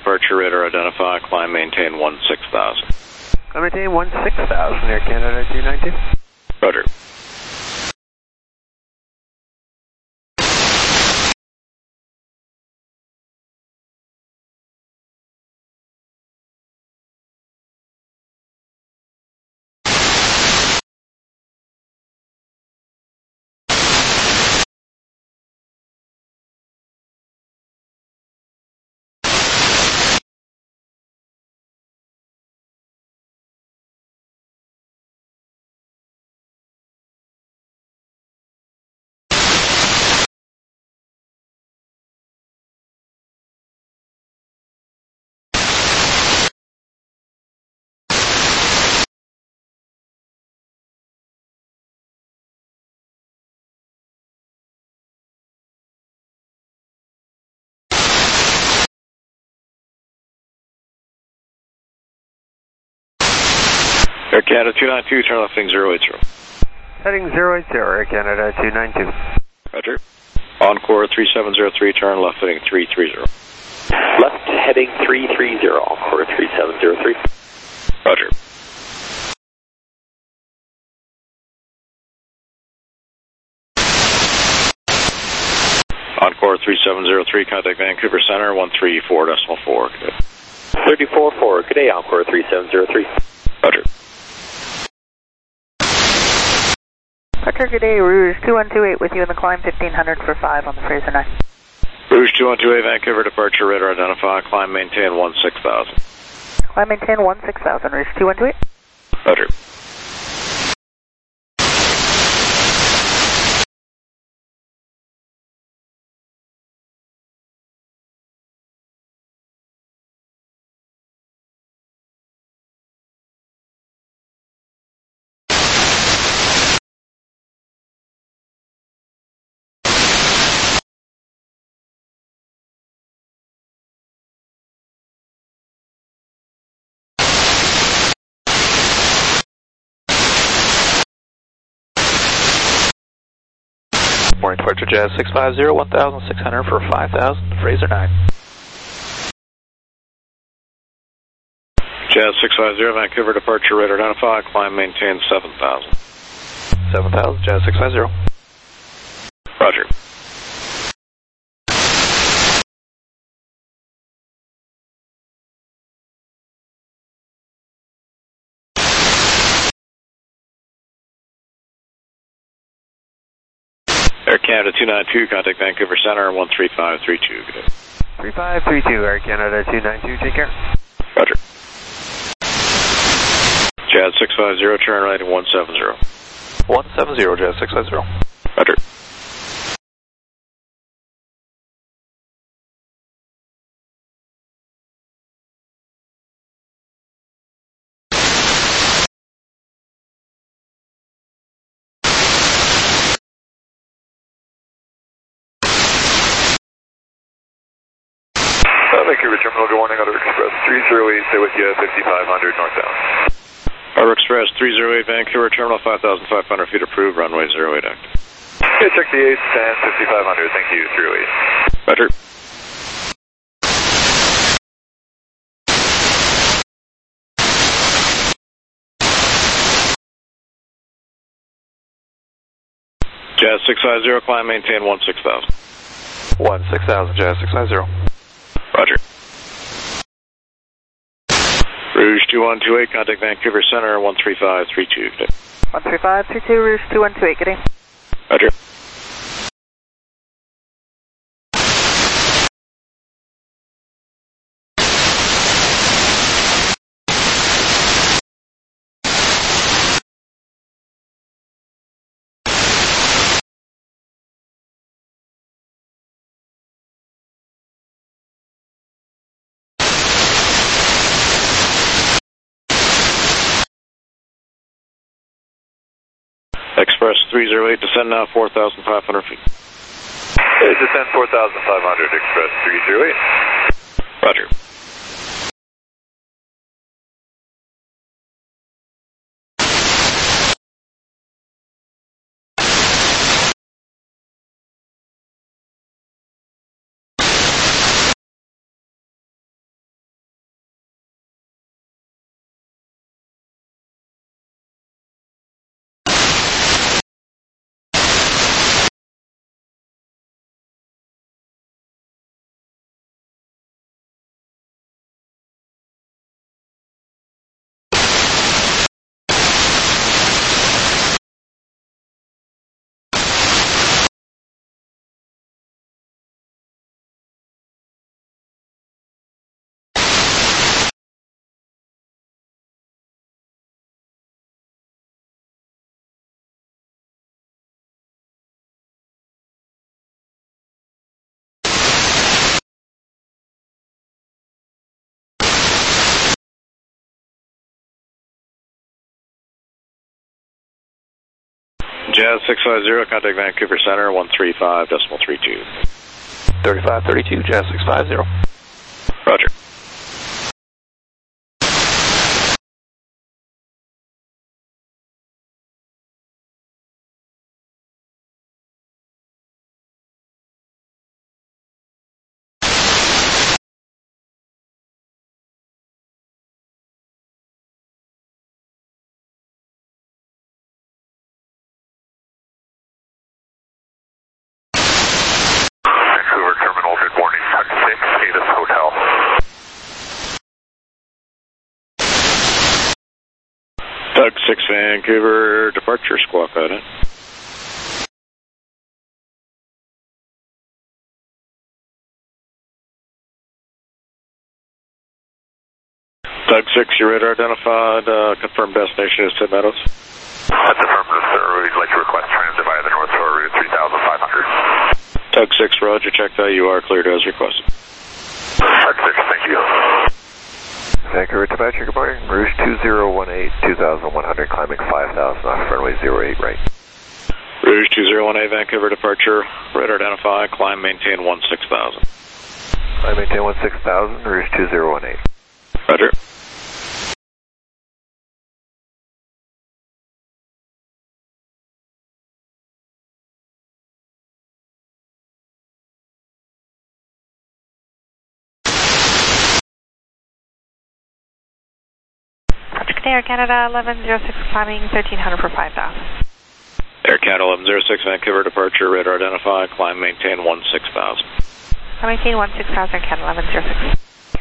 departure radar identify, climb maintain 16,000. Climb maintain 16,000, Air Canada 292. Roger. Air Canada 292, turn left heading 080. Heading 080, Air Canada 292. Roger. Encore 3703, turn left heading 330. Left heading 330, Encore 3703. Roger. Encore 3703, contact Vancouver Center 134.4. Good day. 34-4, good day, Encore 3703. Roger. Roger, good day, Rouge 2128 with you in the climb 1500 for 5 on the Fraser 9. Rouge 2128, Vancouver departure radar identify, climb maintain 16,000. Climb maintain 16,000, Rouge 2128. Roger. Morning departure Jazz 650, 1,600 for 5,000, Fraser 9. Jazz 650, Vancouver departure radar identify, climb maintain 7,000. 7,000, Jazz 650. Roger. Air Canada 292, contact Vancouver Center 13532. Good day. 3532, Air Canada 292, take care. Roger. Jazz 650, turn right at 170. 170, Jazz 650. Roger. Vancouver Terminal, good morning, Outer Express 308, stay with you 5500 northbound. Outer Express 308, Vancouver Terminal 5,500 feet approved, runway 08 active. Okay, check the 8 and 5500, thank you, 308. Roger. Jazz 650, climb maintain 16,000. 16,000, Jazz 650. Roger. Rouge 2128, contact Vancouver Center 13532. Good day. 13532, Rouge 2128, good day. Roger. Express 308, descend now 4,500 feet. Okay, descend 4,500, Express 308. Roger. Jazz 650, contact Vancouver Center, 135.32. 3532, Jazz 650. Roger. Vancouver Terminal, good morning. Tug 6, Cadis Hotel. Tug 6 Vancouver, departure, squawk out in. Tug 6, your radar identified, confirmed destination is Sid Meadows. That's affirmative, sir. We'd like to request transit via the North Shore Route 3500. Tug 6, Roger, check that you are cleared as requested. Tug 6, thank you. Vancouver departure, good morning. Rouge 2018, 2100, climbing 5000 off runway 08 right. Rouge 201A, Vancouver departure, radar identified, climb maintain 16,000. Climb maintain 16,000, Rouge 2018. Roger. Air Canada 1106, climbing 1300 for 5,000. Air Canada 1106, Vancouver departure, radar identified, climb maintain 16,000. Climb maintain 16,000, Canada 1106.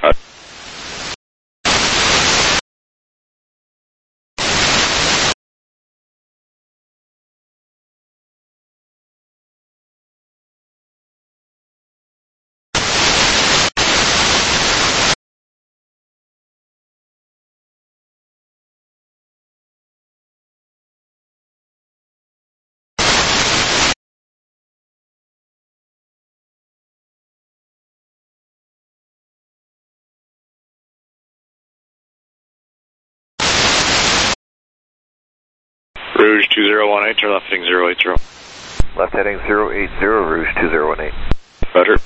Rouge 2018, turn left heading 080. Left heading 080, Rouge 2018. Roger.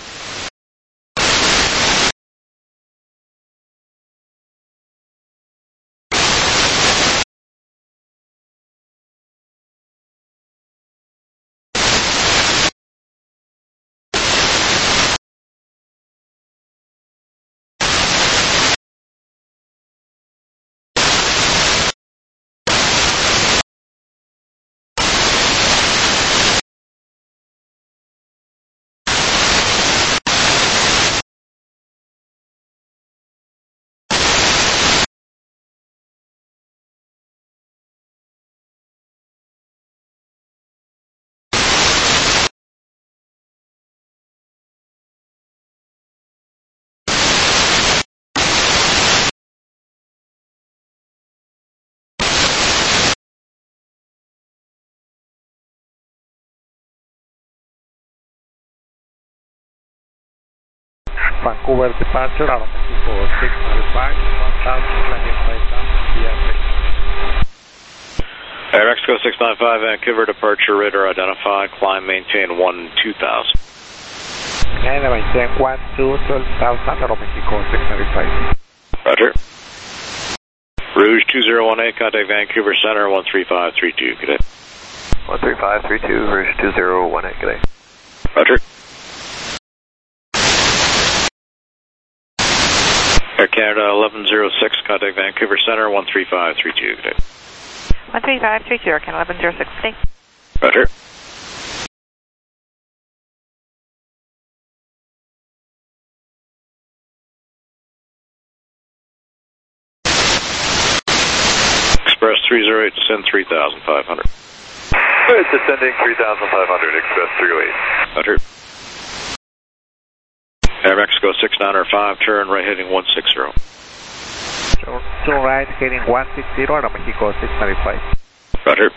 Vancouver departure, Aero Mexico 695, 1000, landing 5000, via Air Mexico 695, Vancouver departure, radar identified, climb maintain 12,000. Canada maintain 12,000, Aero Mexico 695. Roger. Rouge 2018, contact Vancouver Center, 13532, good day. 13532, Rouge 2018, good day. Roger. Air Canada 1106, contact Vancouver Center, 13532, good day. 13532, Air Canada 1106, good day. Roger. Express 308, descend 3,500. It's descending 3,500, Express 308. Roger. Air Mexico 6905, turn right heading 160. Turn right heading 160, Aero Mexico 695. Roger.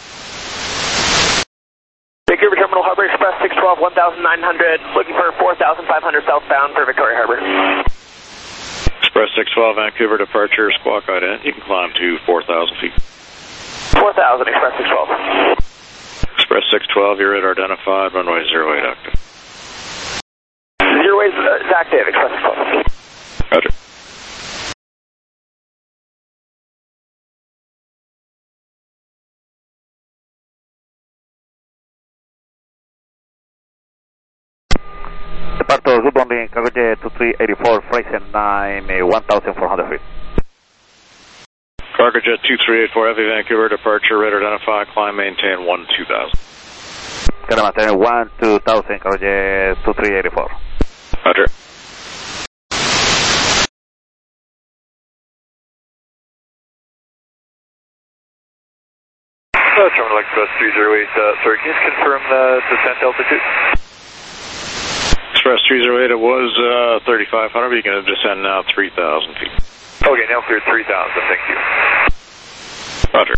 Vancouver Terminal Harbor Express 612, 1,900, looking for 4,500 southbound for Victoria Harbor. Express 612, Vancouver departure, squawk out in. You can climb to 4,000 feet. 4,000, Express 612. Express 612, your radar identified, runway 08 active. 08 is active, Express 612. Roger. Departure, good morning, Cargo Jet 2384, Friesen 9, 1,400 feet. Cargo Jet 2384, Heavy Vancouver, departure, radar identified, climb, maintain 1-2000. Gonna maintain 1-2000, Cargo Jet 2384. Roger. Terminal Express 308, sorry, can you just confirm the descent altitude? Express 308, it was 3,500, but you can descend now 3,000 feet. Okay, now cleared 3,000, thank you. Roger.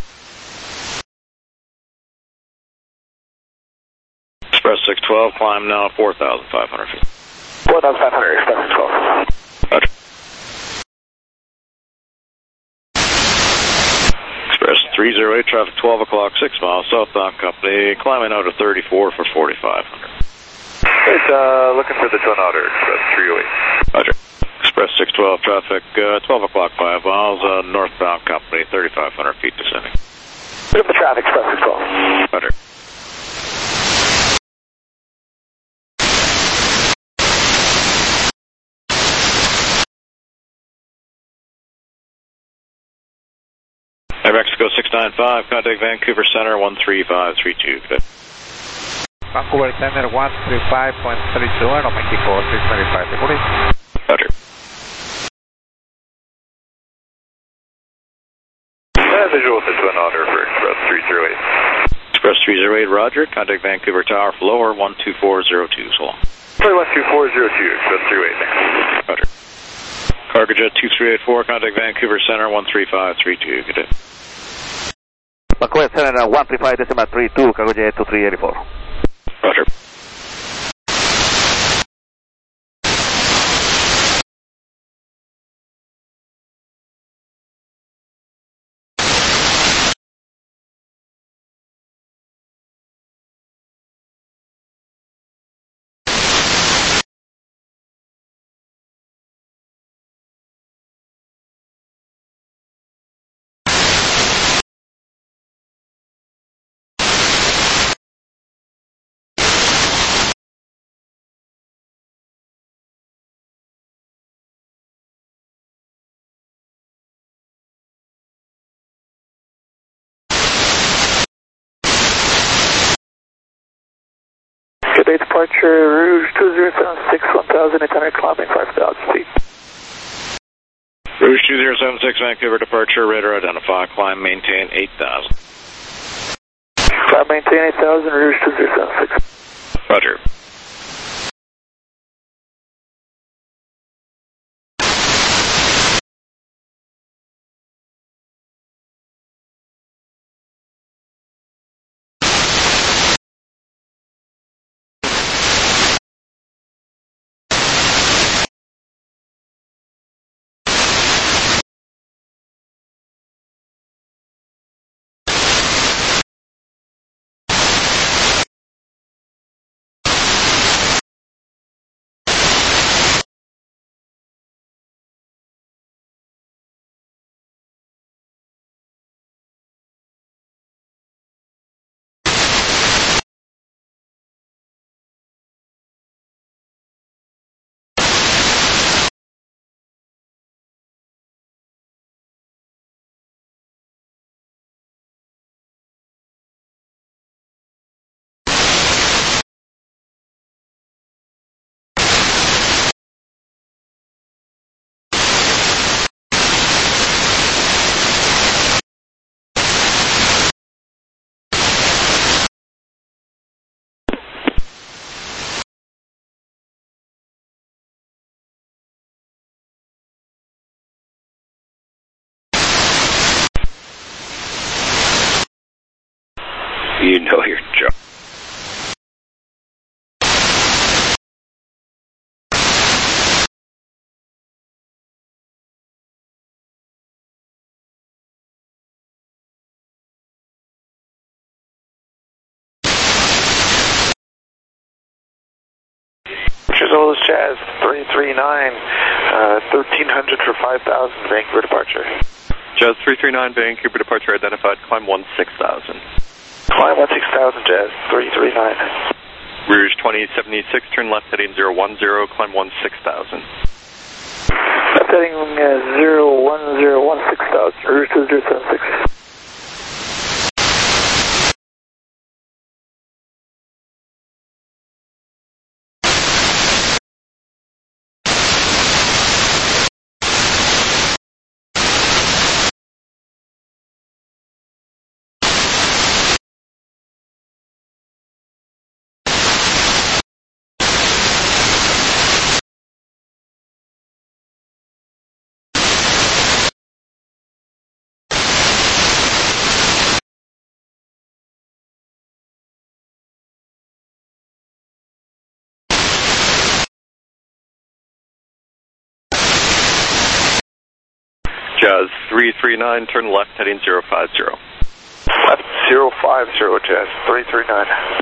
Express 612, climb now 4,500 feet. 4,500, Express 612. Roger. Express 308, traffic 12 o'clock, 6 miles, southbound company, climbing out to 34 for 4,500. It's looking for the Twin Otter, Express 308. Roger. Express 612, traffic 12 o'clock, 5 miles, northbound company, 3,500 feet descending. Look at the traffic, Express 612. Roger. Air Mexico 695, contact Vancouver Center 13532. Good. Vancouver Center 135.32, Aeromexico 695, security. Roger. Visual with the Twin Otter for Express 308. Express 308, Roger. Contact Vancouver Tower for lower 12402. So long. Sorry, 12402, Express 308. Roger. Cargo Jet 2384, contact Vancouver Center 13532. Good day. Vancouver Center 135.32, Cargo Jet 2384. Roger. Good day, departure, Rouge 2076, 1,800, climbing 5,000 feet. Rouge 2076, Vancouver departure, radar identified, climb, maintain 8,000. Climb, maintain 8,000, Rouge 2076. Roger. You know your job. Angeles Jazz 339, 1300 for 5,000, Vancouver departure. Jazz 339, Vancouver departure identified, climb 16,000. Climb 16,000, Jazz 339. Rouge 2076, turn left heading 010, climb 16,000. Left heading 010, 16,000, Rouge 2076. Jazz 339, turn left heading 050. Left 050, Jazz 339.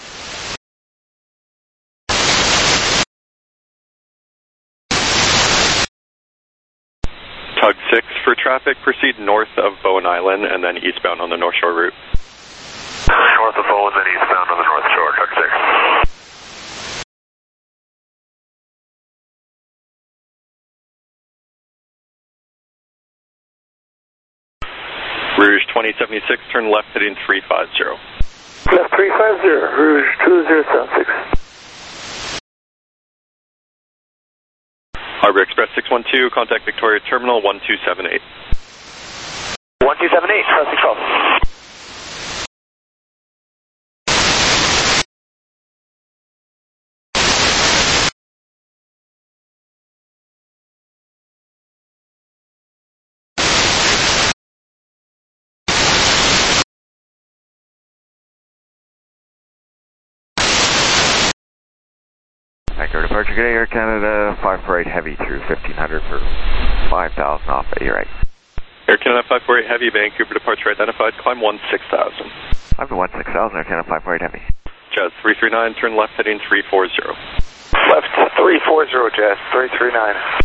Tug 6 for traffic, proceed north of Bowen Island and then eastbound on the North Shore route. North of Bowen, then eastbound on the North Shore, Tug 6. Rouge 2076, turn left heading 350. Left 350, Rouge 2076. Harbor Express 612, contact Victoria Terminal 1278. 1278, traffic 12. Vancouver departure, good day, Air Canada 548 Heavy through 1500 for 5,000 off at your right. Air Canada 548 Heavy, Vancouver departure identified, climb 16,000. I've been 16,000, Air Canada 548 Heavy. Jazz 339, turn left heading 340. Left 340, Jazz 339.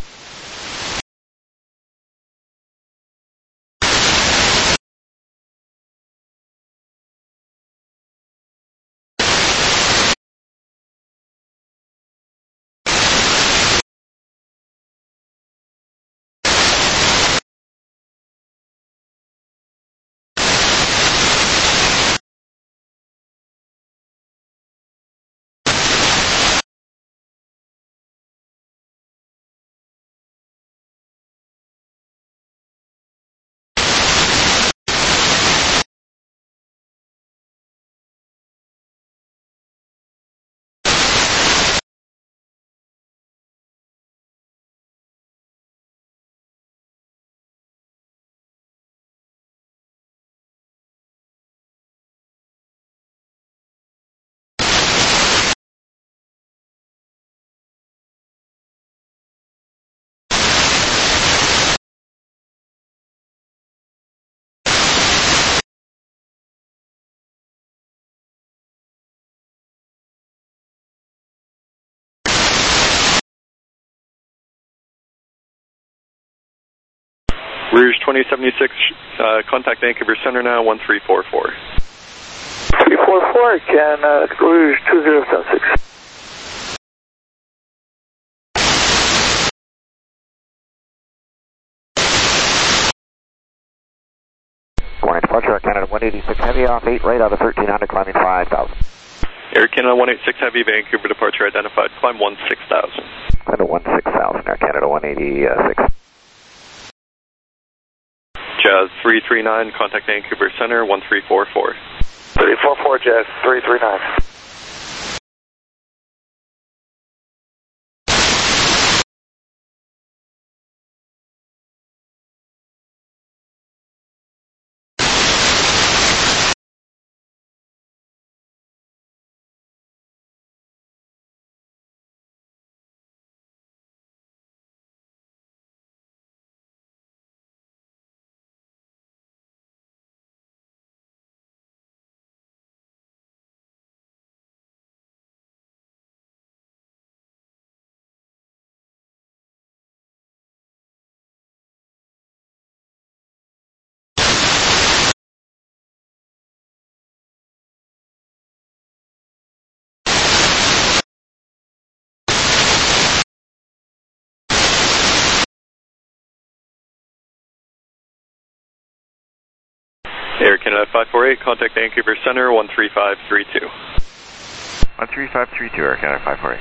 Rouge 2076, contact Vancouver Center now 1344. 344, can Rouge 2076. Going departure, Air Canada 186 Heavy off 8 right out of 1300, climbing 5,000. Air Canada 186 Heavy, Vancouver departure identified, climb 16,000. Canada 16,000, Air Canada 186. Jazz 339, contact Vancouver Center 1344. 344, Jazz 339. Air Canada 548, contact Vancouver Center 13532. 13532, Air Canada 548.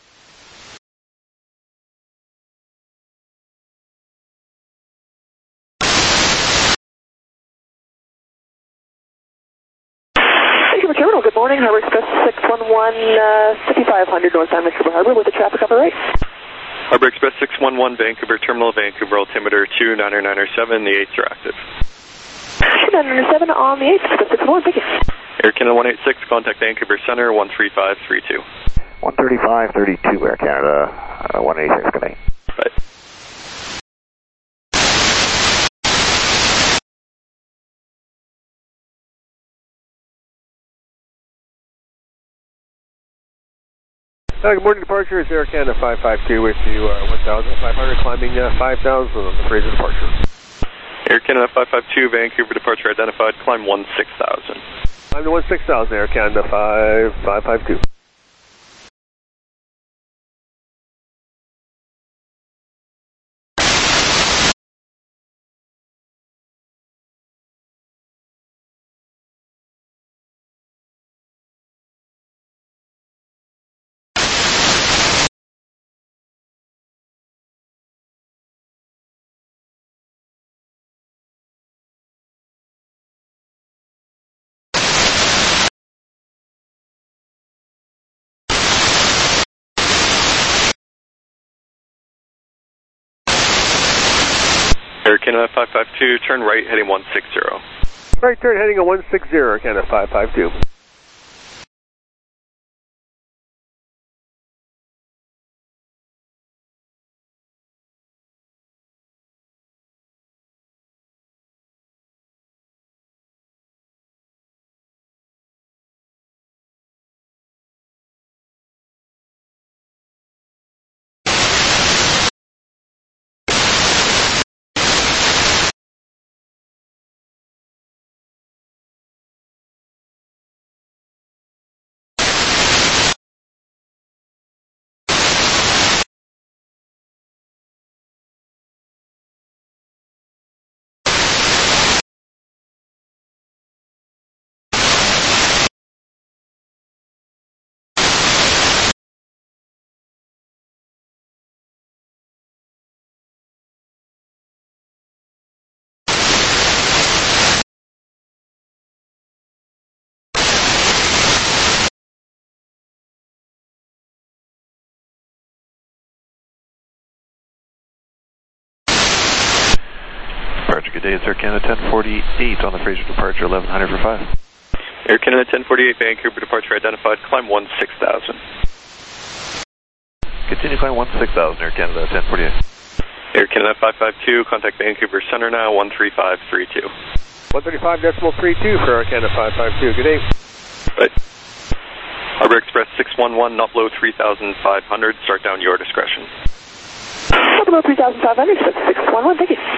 Vancouver Terminal, good morning. Harbor Express 611, 5500 northbound Vancouver Harbor with the traffic up right. Harbor Express 611, Vancouver Terminal, Vancouver altimeter 29907, the 8s are active. 29907 on the 8th, Express 611, thank you. Air Canada 186, contact Vancouver Center 13532. 13532, Air Canada 186, good night. Bye. Good morning, departure. It's Air Canada 552 with you, 1,500, climbing 5,000 on the Fraser departure. Air Canada 552, Vancouver departure identified, climb 16,000. Climb to 16,000, Air Canada 552. Air Canada 552, turn right heading 160. Right turn heading at 160, Air Canada 552. Good day, it's Air Canada 1048 on the Fraser departure, 1100 for 5. Air Canada 1048, Vancouver departure identified, climb 16,000. Continue climb 16,000, Air Canada 1048. Air Canada 552, contact Vancouver Center now 13532. 135.32 for Air Canada 552, good day. Right. Harbor Express 611, not below 3,500, start down your discretion. Not below 3,500, 611, thank you.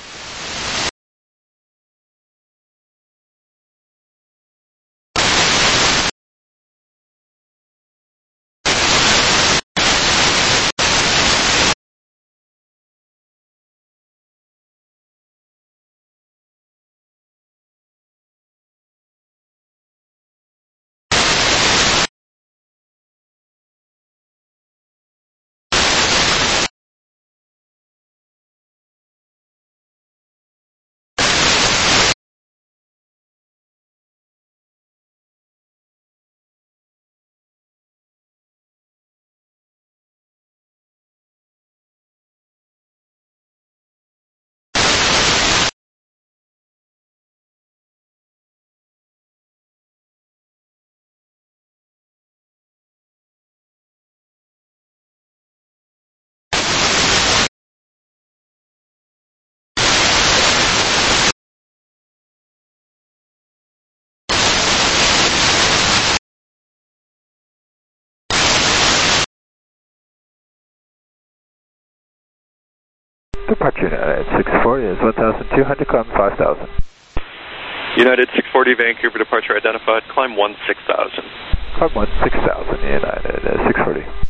Departure United 640 is 1,200, climb 5,000. United 640, Vancouver departure identified, climb 16,000. Climb 16,000, United 640.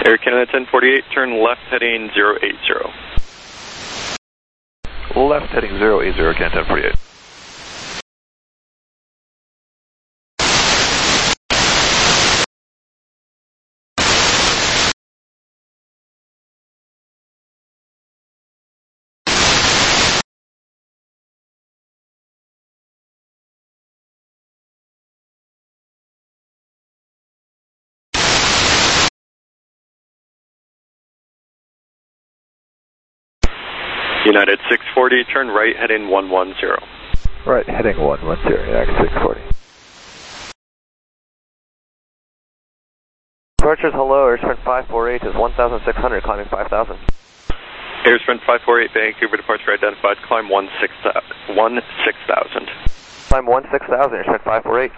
Air Canada 1048, turn left heading 080. Left heading 080, Canada 1048. United 640, turn right heading 110. Right, heading 110, United 640. Departures, hello, Airsprint 548 is 1,600, climbing 5,000. Airsprint 548, Vancouver departure identified, climb 16,000. Climb 16,000, Airsprint 548.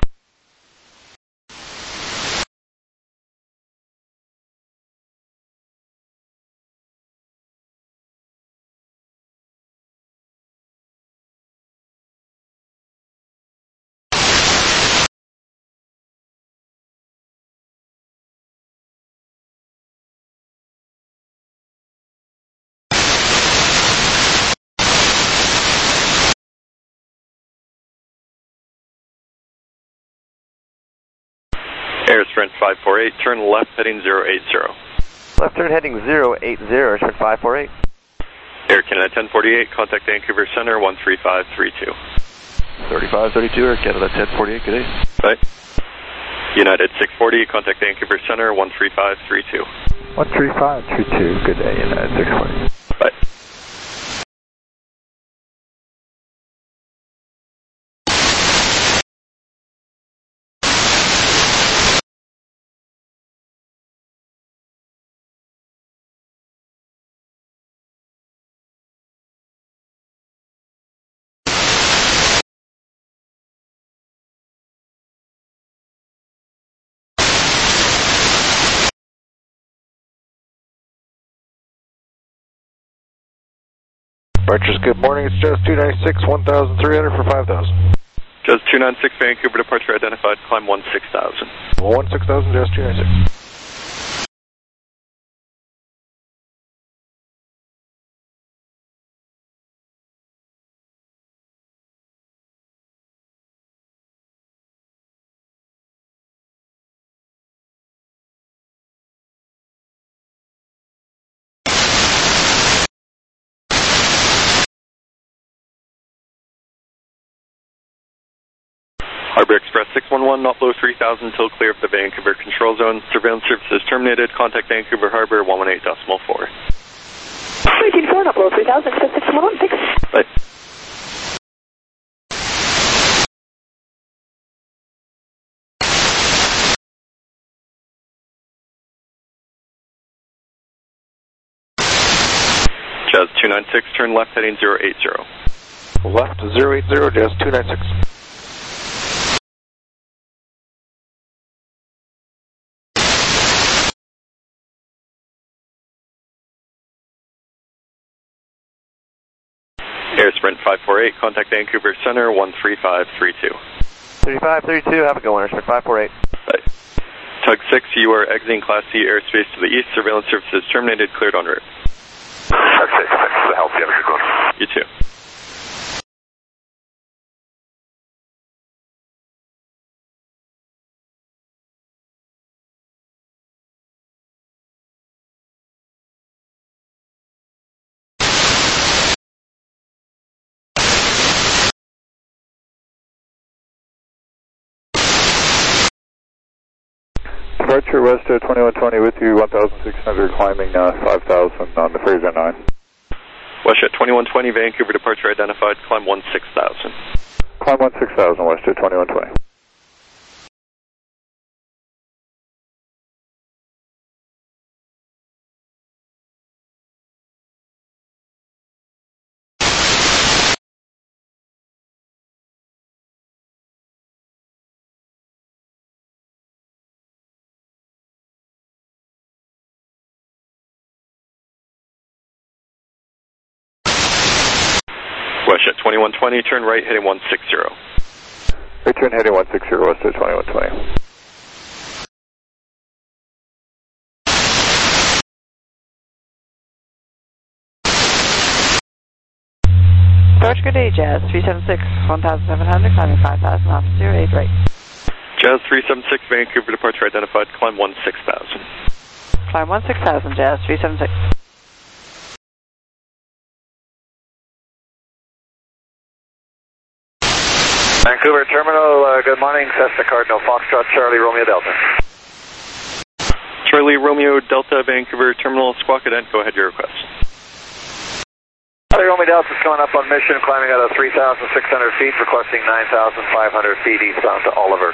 Airsprint 548, turn left heading 080. Left turn heading 080, Airsprint 548. Air Canada 1048, contact Vancouver Center 13532. 3532, Air Canada 1048, good day. Bye. United 640, contact Vancouver Center 13532. 13532, good day, United 640. Bye. Departures, good morning. It's Jazz 296, 1,300 for 5,000. Jazz 296, Vancouver departure identified, climb 16,000. 16,000, Jazz 296. Harbor Express 611, not below 3,000 until clear of the Vancouver control zone. Surveillance services terminated. Contact Vancouver Harbor 118.4. 324, not below 3,000, Express 611, thanks. Bye. Jazz 296, turn left heading 080. Left 080, Jazz 296. Airsprint 548, contact Vancouver Center 13532. 3532, have a good one, Airsprint 548. Bye. Tug 6, you are exiting Class C airspace to the east. Surveillance services terminated, cleared en route. Tug 6, thanks for the help. You have a good one. You too. Departure west 2120 with you, 1,600, climbing 5,000 on the Fraser 9. WestJet 2120, Vancouver departure identified, climb 16,000. Climb 16,000, WestJet 2120. WestJet 2120, turn right heading 160. Right turn heading 160, WestJet 2120. Departure, good day, Jazz 376, 1,700, climbing 5,000 off 08 right. Jazz 376, Vancouver departure identified, climb 16,000. Climb 16,000, Jazz 376. Vancouver Terminal, good morning, Cessna Cardinal Foxtrot, Charlie Romeo Delta. Charlie Romeo Delta, Vancouver Terminal, Squawk Cadet, go ahead, your request. Charlie Romeo Delta is coming up on mission, climbing out of 3,600 feet, requesting 9,500 feet eastbound to Oliver.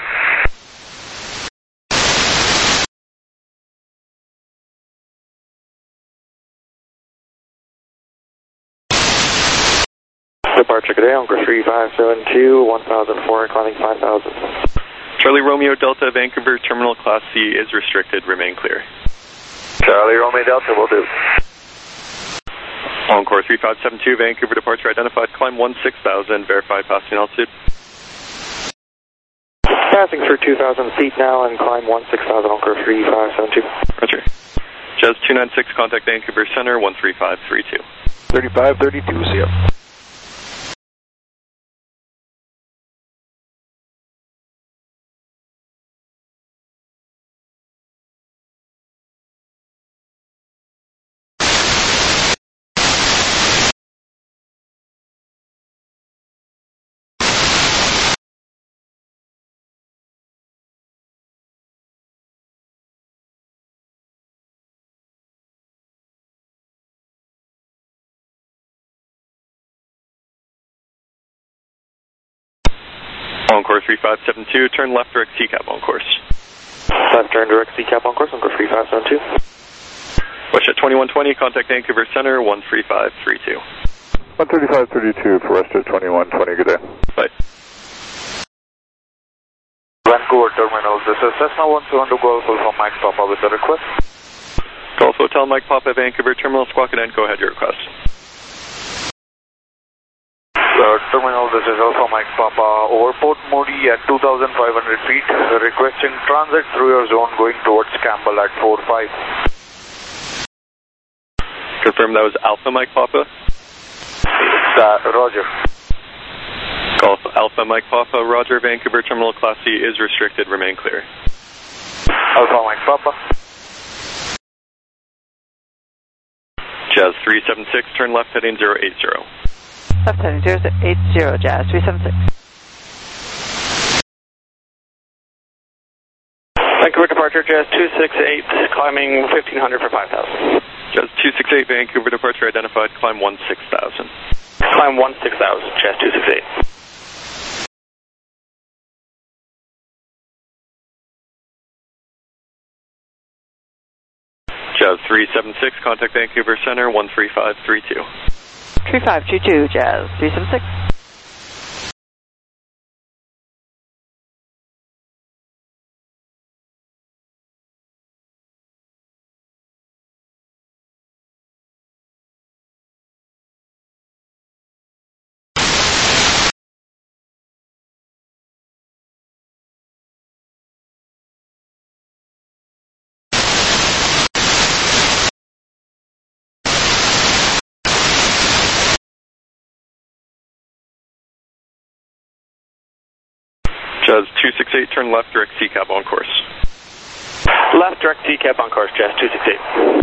Departure today, Anchor 3572, 1,400, climbing 5,000. Charlie Romeo Delta, Vancouver Terminal, Class C is restricted, remain clear. Charlie Romeo Delta will do. Encore 3572, Vancouver departure identified, climb 16,000, verify passing altitude. Passing through 2,000 feet now and climb 16,000, Anchor 3572. Roger. Jazz 296, contact Vancouver Center, 13532. 3532, see ya. Encore 3572, turn left direct CCAP on course. Left turn direct CCAP on course, Anchor 3572. Wish at 2120, contact Vancouver Center, 13532. 13532 for rest of 2120, good day. Bye. Vancouver Terminal, this is Cessna 172 Golf from Mike Papa with a request. Golf Hotel Mike Papa, Vancouver Terminal, Squawk Cadet, go ahead, your request. Terminal, this is Alpha Mike Papa, over Port Moody at 2,500 feet, requesting transit through your zone going towards Campbell at 45. Confirm that was Alpha Mike Papa? Roger. Golf Alpha Mike Papa, Roger, Vancouver Terminal, Class C is restricted, remain clear. Alpha Mike Papa. Jazz 376, turn left heading 080. Left heading 080, Jazz 376. Vancouver departure, Jazz 268, climbing 1,500 for 5,000. Jazz 268, Vancouver departure identified, climb 16,000. Climb 16,000, Jazz 268. Jazz 376, contact Vancouver Center, 13532. 3522, Jazz 376. Jazz 268, turn left direct CCAP on course. Left direct CCAP on course, Jazz 268.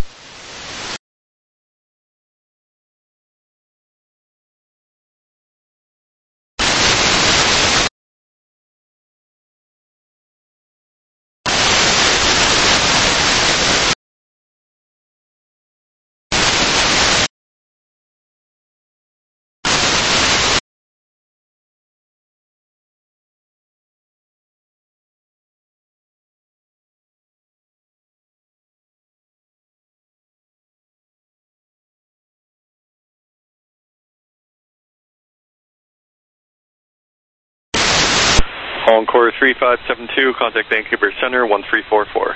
Encore 3572, contact Vancouver Center, 1344.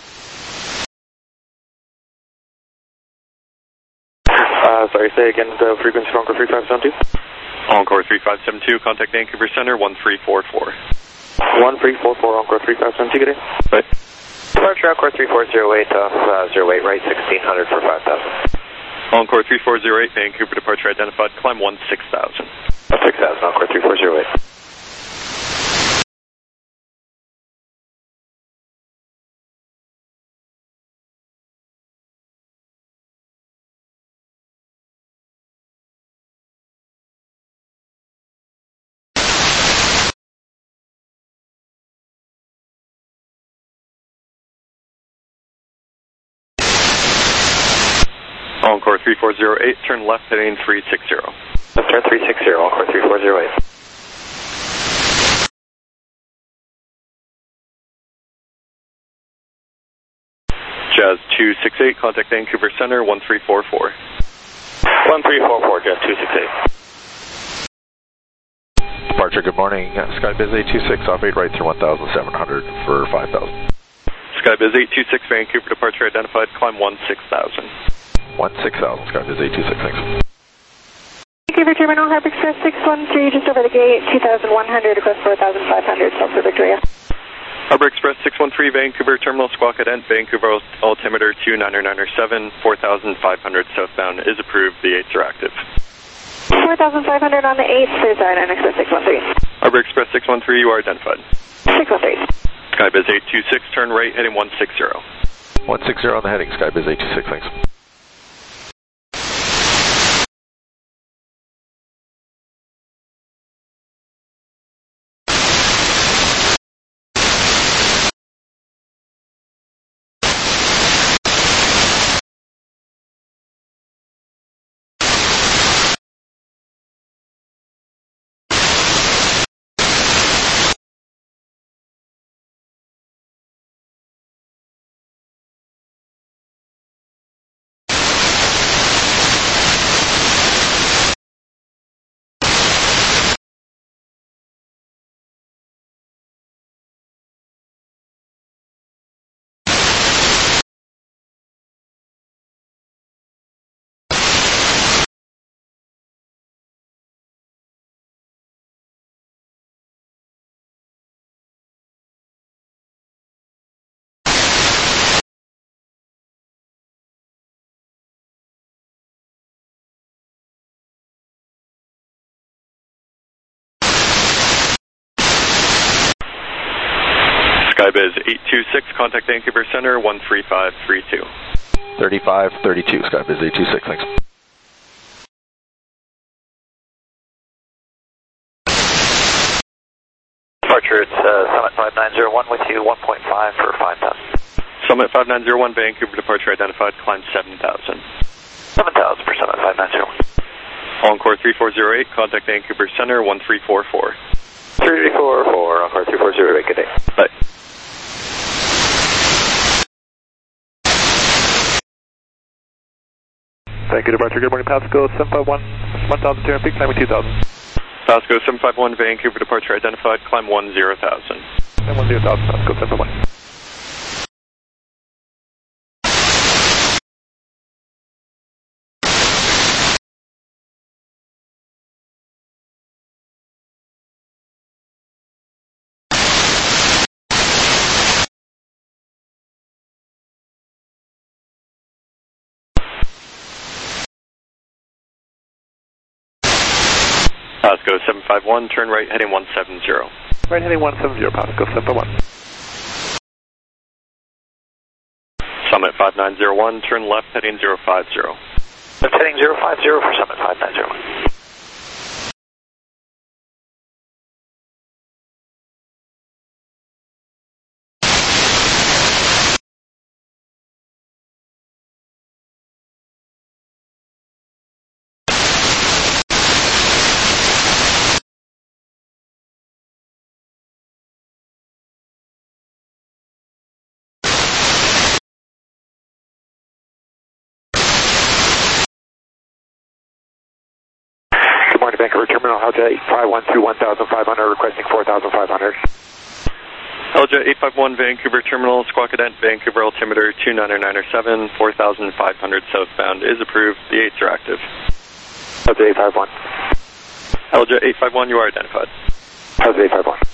Sorry, say again the frequency for Encore 3572. Encore 3572, contact Vancouver Center, 1344. 1344, Encore 3572, good day. Bye. Departure, Encore 3408, 08 right, 1600 for 5,000. Encore 3408, Vancouver departure identified, climb 16,000. 16,000, Encore 3408. Encore 3408, turn left heading 360. Left turn 360, Encore 3408. Jazz 268, contact Vancouver Center 1344. 1344, Jazz 268. Departure, good morning. Skybiz 826, off 8 right through 1,700 for 5,000. Skybiz 826, Vancouver departure identified, climb 16,000. 16,000, Skybiz 826, thanks. Vancouver Terminal, Harbor Express 613, just over the gate, 2,100, request 4,500, south for Victoria. Harbor Express 613, Vancouver Terminal, Squawk Cadent, Vancouver altimeter 29997, 4,500 southbound is approved, the 8s are active. 4,500 on the 8th, clear sign, and Express 613. Harbor Express 613, you are identified. 613. Skybiz 826, turn right, heading 160. 160 on the heading, Skybiz 826, thanks. Skybiz 826, contact Vancouver Center 13532. 3532, Skybiz 826, thanks. Departure, it's Summit 5901 with you, 1.5 for 5,000. Summit 5901, Vancouver departure identified, climb 7,000. 7,000 for Summit 5901. Encore 3408, contact Vancouver Center 1344. 3444, Encore 3408, good day. Bye. Thank you, departure, good morning, Pasco 751, 1,200 peak, climbing 2,000. Pasco 751, Vancouver departure identified, climb 10,000. 10,000, Pasco 751. Pasco 751, turn right, heading 170. Right heading 170, Pasco 751. Summit 5901, turn left, heading 050. Left heading 050 for Summit 5901. Vancouver Terminal, Helja 851 through 1,500, requesting 4,500. Helja 851, Vancouver Terminal, Squawk Cadent, Vancouver altimeter 29997, 4,500 southbound is approved, the 8s are active. Helja 851. Helja 851, you are identified. Helja 851.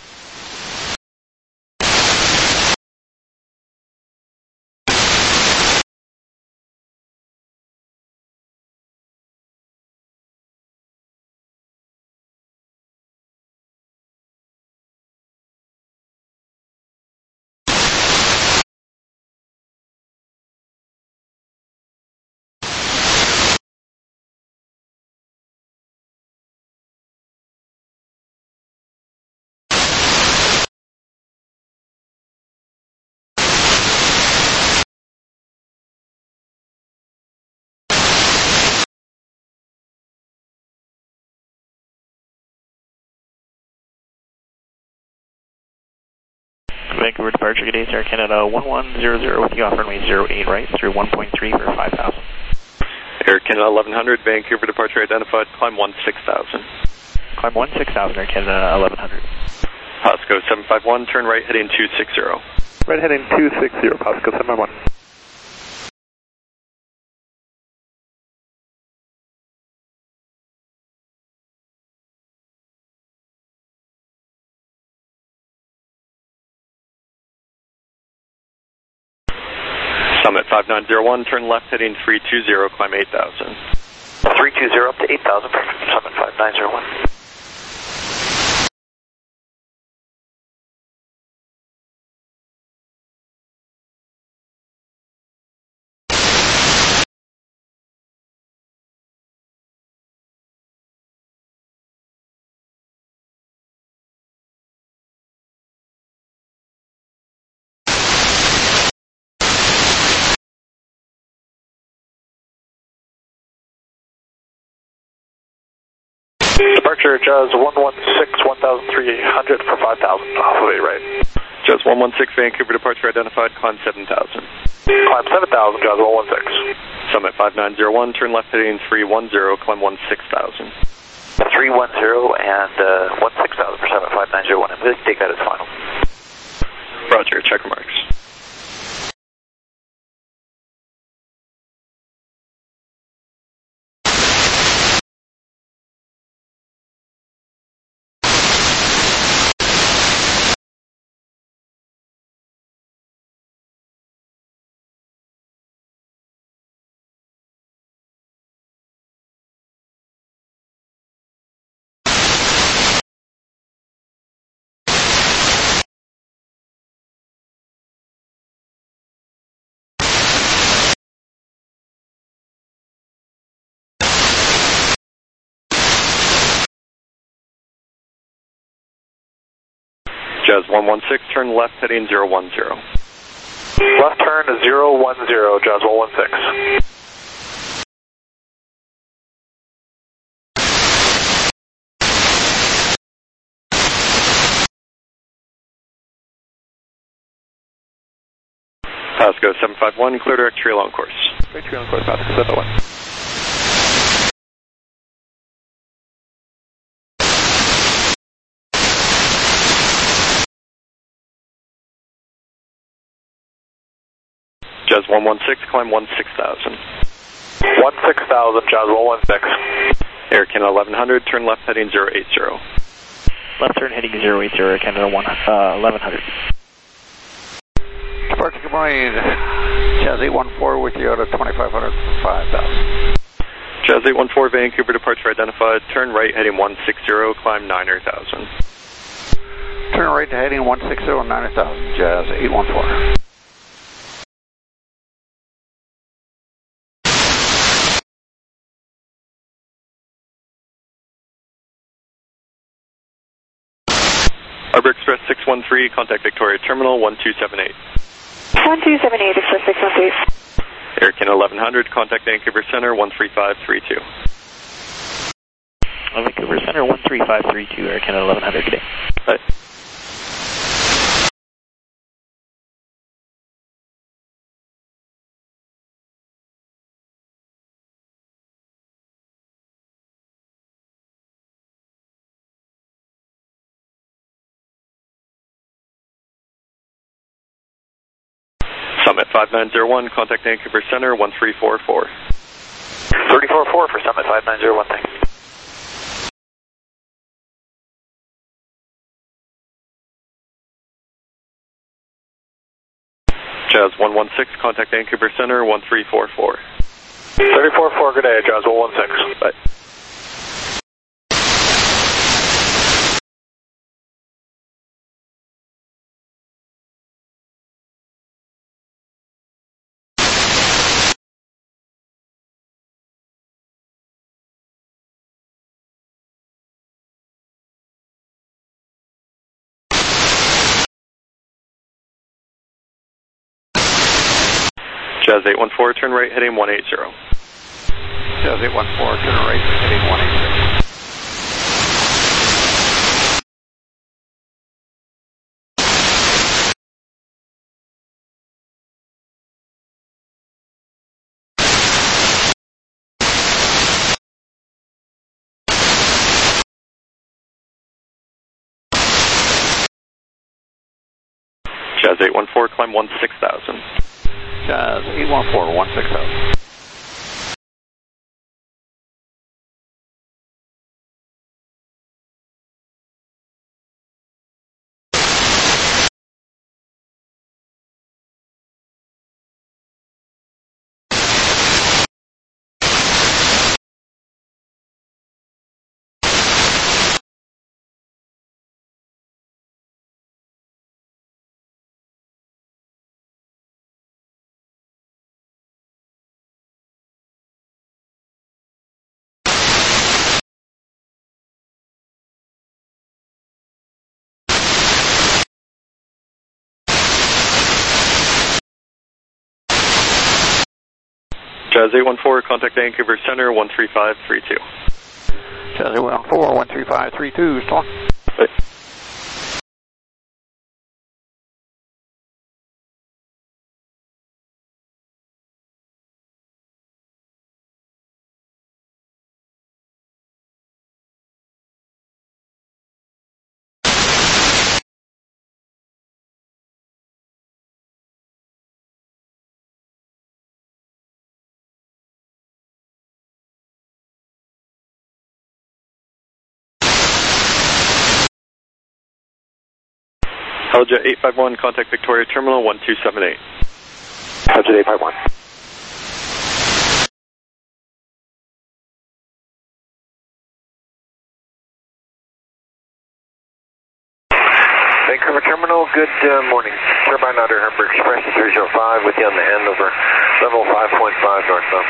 Vancouver departure, good day, Air Canada 1100 with you off runway 08 right through 1.3 for 5,000. Air Canada 1100, Vancouver departure identified, climb 16,000. Climb 16,000, Air Canada 1100. Pasco 751, turn right heading 260. Right heading 260, Pasco 751. Summit 5901, turn left heading 320, climb 8,000. 320 up to 8,000 for Summit 5901. Departure Jazz 116, 1,300 for 5,000 off of 8 right. Jazz 116, Vancouver departure identified, climb 7,000. Climb 7,000, Jazz 116. Summit 5901, turn left heading 310, climb 16,000. 310 and 16,000 for Summit 5901. I'm going to take that as final. Roger, check marks. Jazz 116, turn left heading 010. Left turn 010, Jazz 116. Pasco 751, clear direct trail on course. Right trail on course, Pasco 751. Jazz 116, climb 16,000. 16,000, Jazz 116. Air Canada 1100, turn left heading 080. Left turn heading 080, Air Canada 1100. Departure, good morning. Jazz 814 with you out of 2,500 for 5,000. Jazz 814, Vancouver departure identified, turn right heading 160, climb 9,000. Turn right to heading 160, 9,000, Jazz 814. Arbor Express 613, contact Victoria Terminal 1278. 1278, Express 613. Air Canada 1100, contact Vancouver Center 13532. Vancouver Center 13532, Air Canada 1100, good day. Bye. Summit 5901, contact Vancouver Center 1344. 344 for Summit 5901, thanks. Jazz 116, contact Vancouver Center 1344. 344, good day, Jazz 116. Bye. Jazz 814, turn right heading 180. Jazz 814, turn right heading 180. Jazz 814, climb 16,000. Jazz 814, 16,000. Jazz 814, contact Vancouver Center 13532. Jazz 814, 13532, talk. Right. Helljet 851, contact Victoria Terminal 1278. Helljet 851. Vancouver Terminal, good morning. Turbine Otter Harbor Express 305 with you on the Andover, level 5.5 northbound.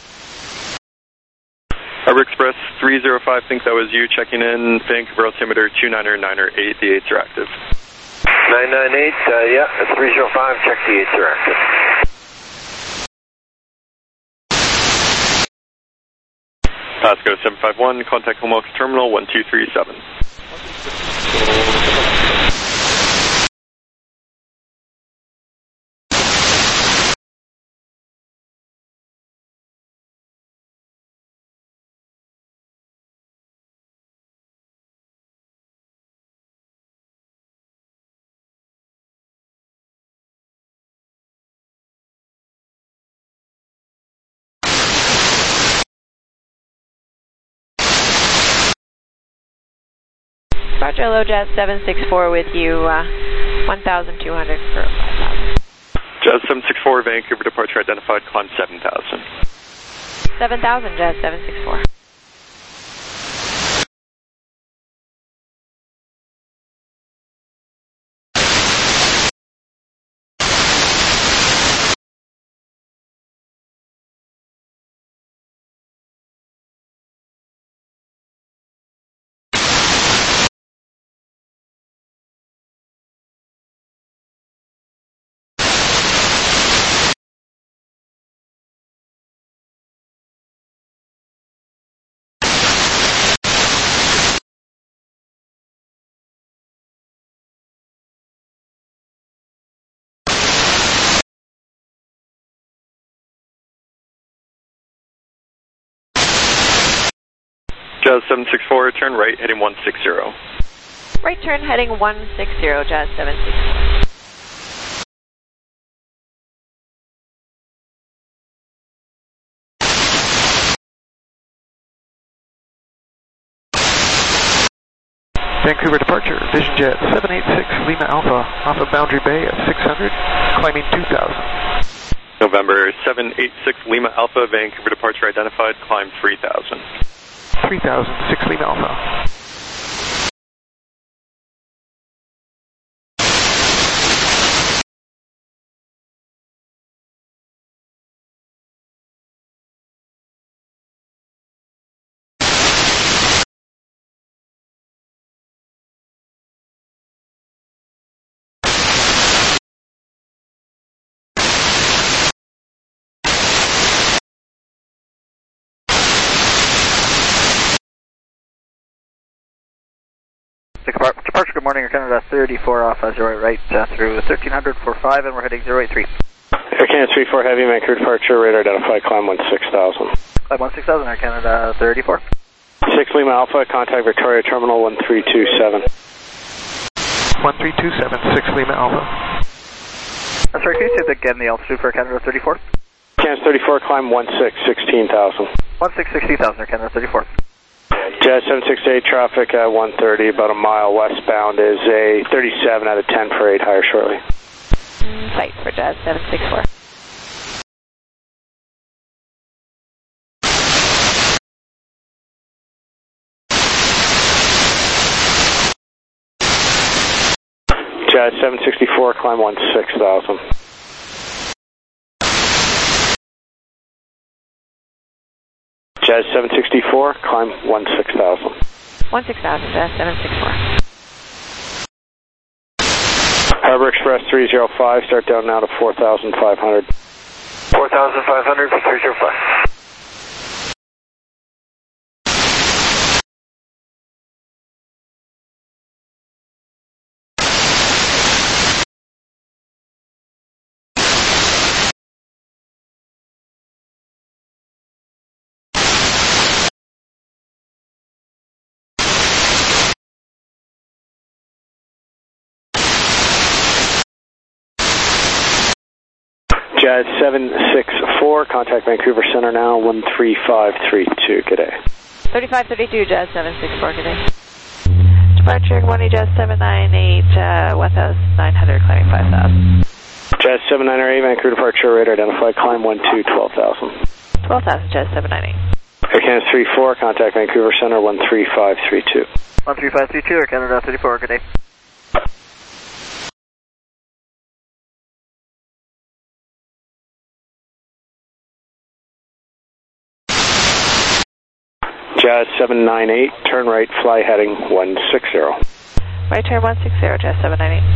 Harbor Express 305, think that was you checking in. Vancouver altimeter 299er8, the 8s are active. 998, yeah, 305, check the 8s are active. Pasco 751, contact Homolka Terminal 1237. Roger, Low Jazz 764 with you, 1,200 for 5,000. Jazz 764, Vancouver departure identified, climb 7,000. 7,000, Jazz 764. Jazz 764, turn right, heading 160. Right turn heading 160, Jazz 764. Vancouver departure, Vision Jet 786 Lima Alpha off of Boundary Bay at 600, climbing 2,000. November 786 Lima Alpha, Vancouver departure identified, climb 3,000. 3006 Lima Alpha. Departure, good morning, Air Canada 34 off 08 through 1300 for 5, and we're heading 083. Air Canada 34 Heavy, Vancouver departure, radar identified, climb 16,000. Climb 16,000, Air Canada 34. 6 Lima Alpha, contact Victoria Terminal 1327. 1327, 6 Lima Alpha. That's right, can you say that again, the altitude for Canada 34? Canada 34, climb 16,000. 16,000, Canada 34. Jazz 768, traffic at 130, about a mile westbound is a 37 out of 10 for 8 higher shortly. Sight for Jazz 764. Jazz 764, climb 16,000. Jazz 764, climb 16,000. 16,000, Jazz 764. Harbor Express 305, start down now to 4,500. 4,500 for 305. Jazz 764, contact Vancouver Center now, 13532, good day. 3532, Jazz 764, good day. Departure 1 Jazz 798, 1,900, climbing 5,000. Jazz 798, Vancouver departure, radar identified, climb 12,000. 12,000, Jazz 798. Air Canada 34, contact Vancouver Center, 13532. 13532, Air Canada 34, good day. Jazz 798, turn right, fly heading 160. Right turn 160, Jazz 798.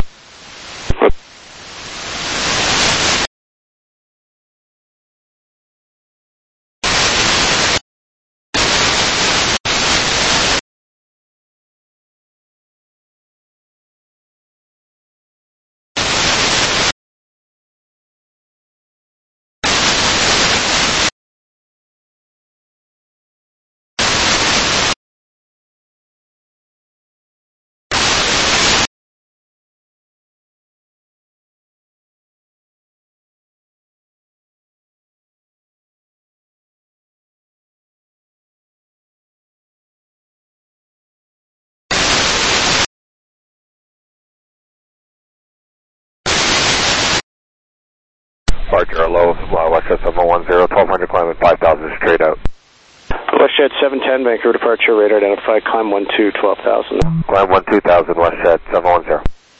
Departure low, WestJet 710, 1200, climbing 5,000 straight out. WestJet 710, Vancouver departure, radar identified, climb 12,000. Climb 12,000, WestJet 710.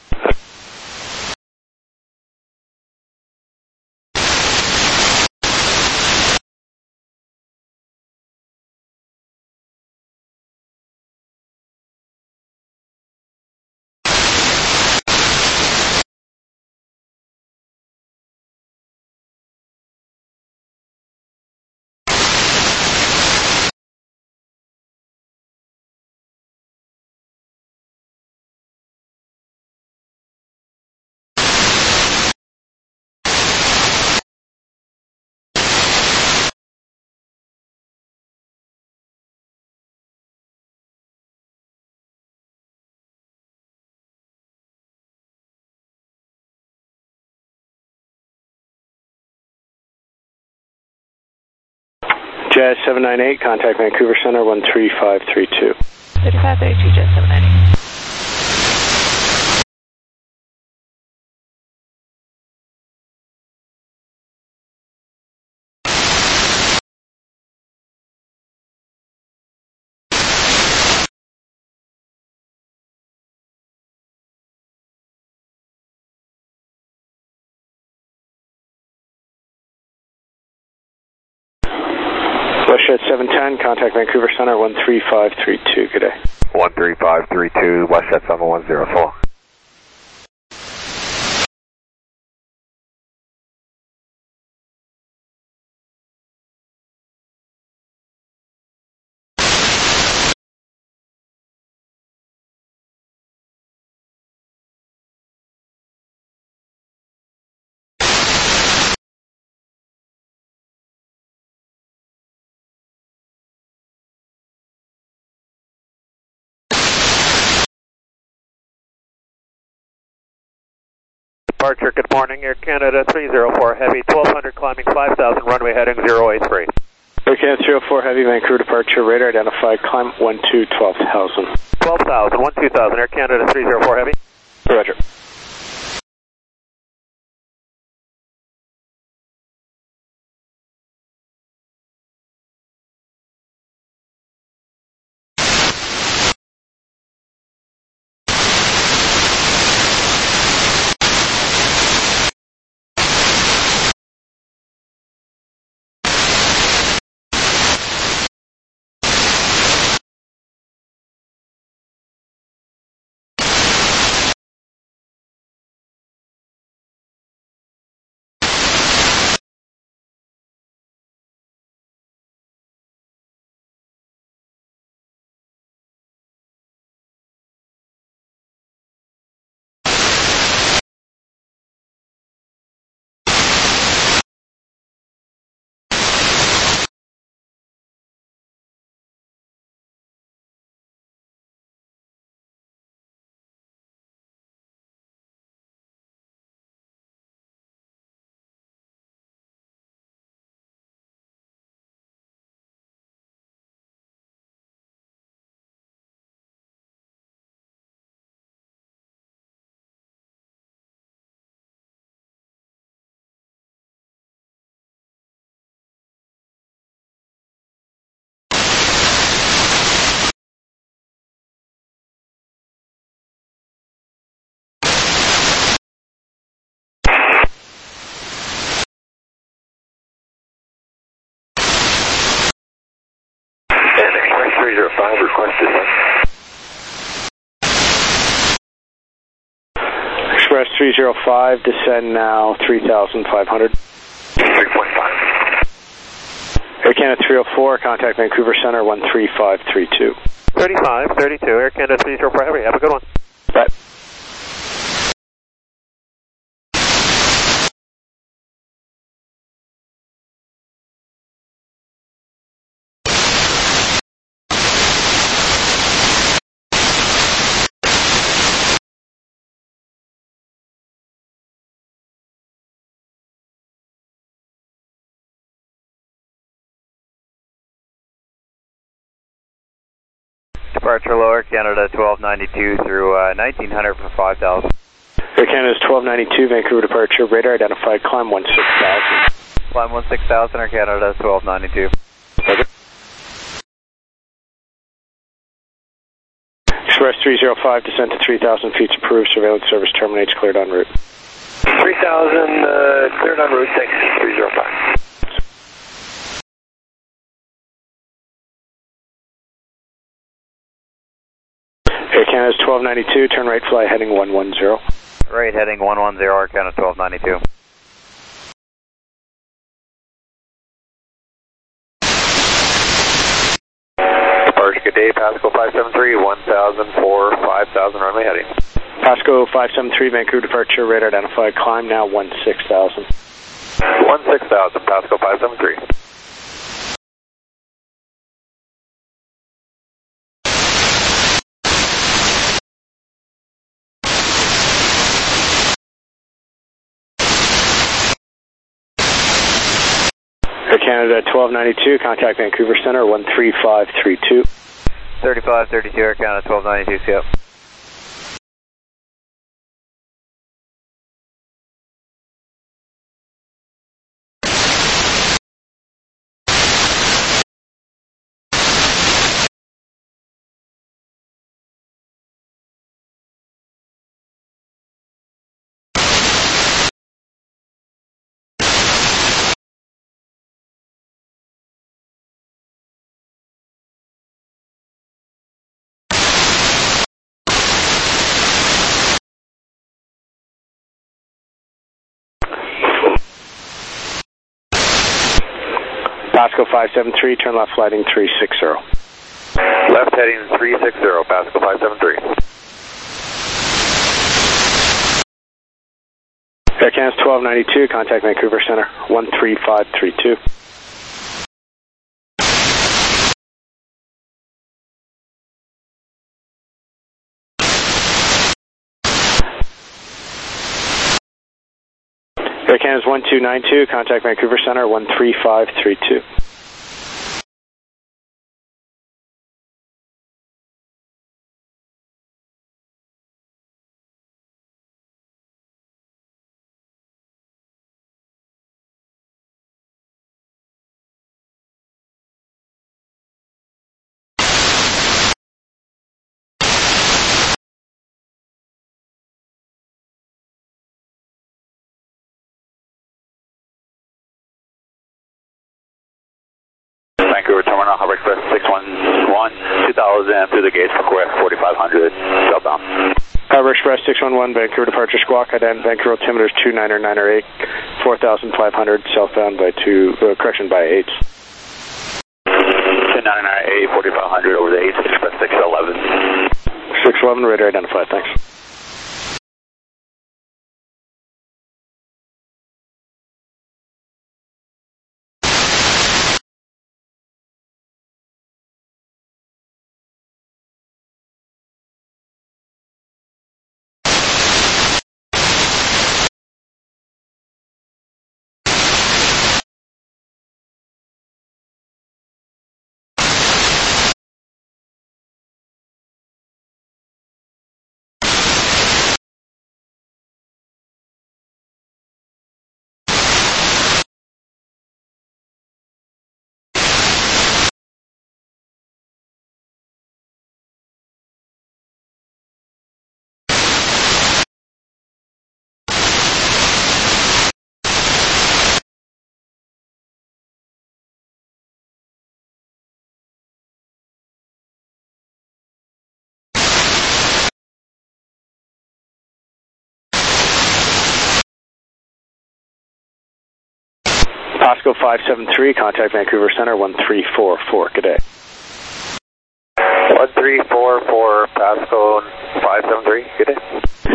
Jazz 798, contact Vancouver Center, 13532. 3532, Jazz 798. WestJet 710, contact Vancouver Center, 13532, good day. 13532, WestJet 710, so long. departure, good morning, Air Canada 304 Heavy, 1200 climbing 5000, runway heading 083. Air Canada 304 Heavy, Vancouver departure, radar identified, climb 12, 12,000. 12,000, 12,000, Air Canada 304 Heavy. Roger. Express 305, request descent. Express 305, descend now 3,500. 3.5. Air Canada 304, contact Vancouver Center 13532. 3532, Air Canada 304 Heavy, have a good one. Right. Departure lower, Canada 1292 through 1900 for 5000. Air Canada 1292, Vancouver departure, radar identified, climb 16,000. Climb 16,000, Air Canada 1292. Roger. Express 305, descent to 3,000 feet approved, surveillance service terminates, cleared en route. 3,000, cleared en route, thanks, 305. Air Canada 1292, turn right, fly heading 110. Right, heading 110, Air Canada 1292. Departure, good day, Pasco 573, 1000 for 5000, runway heading. Pasco 573, Vancouver departure, radar identified, climb now 16,000. 16,000, Pasco 573. Air Canada 1292, contact Vancouver Center 13532. 3532, Air Canada 1292, see ya. Pasco 573, turn left, flighting 360. Left heading 360, Pasco 573. Air Canada 1292, contact Vancouver Center 13532. Canada's 1292, contact Vancouver Center 13532. Vancouver Terminal, Harbor Express 611, 2000 through the gates for Quebec 4500, southbound. Harbor Express 611, Vancouver departure squawk, ident Vancouver altimeter is 29908, 4500 southbound by 8. 29908, 4500 over the 8, Express 611. 611, radar identified, thanks. Pasco 573, contact Vancouver Center 1344, good day. 1344, Pasco 573, good day.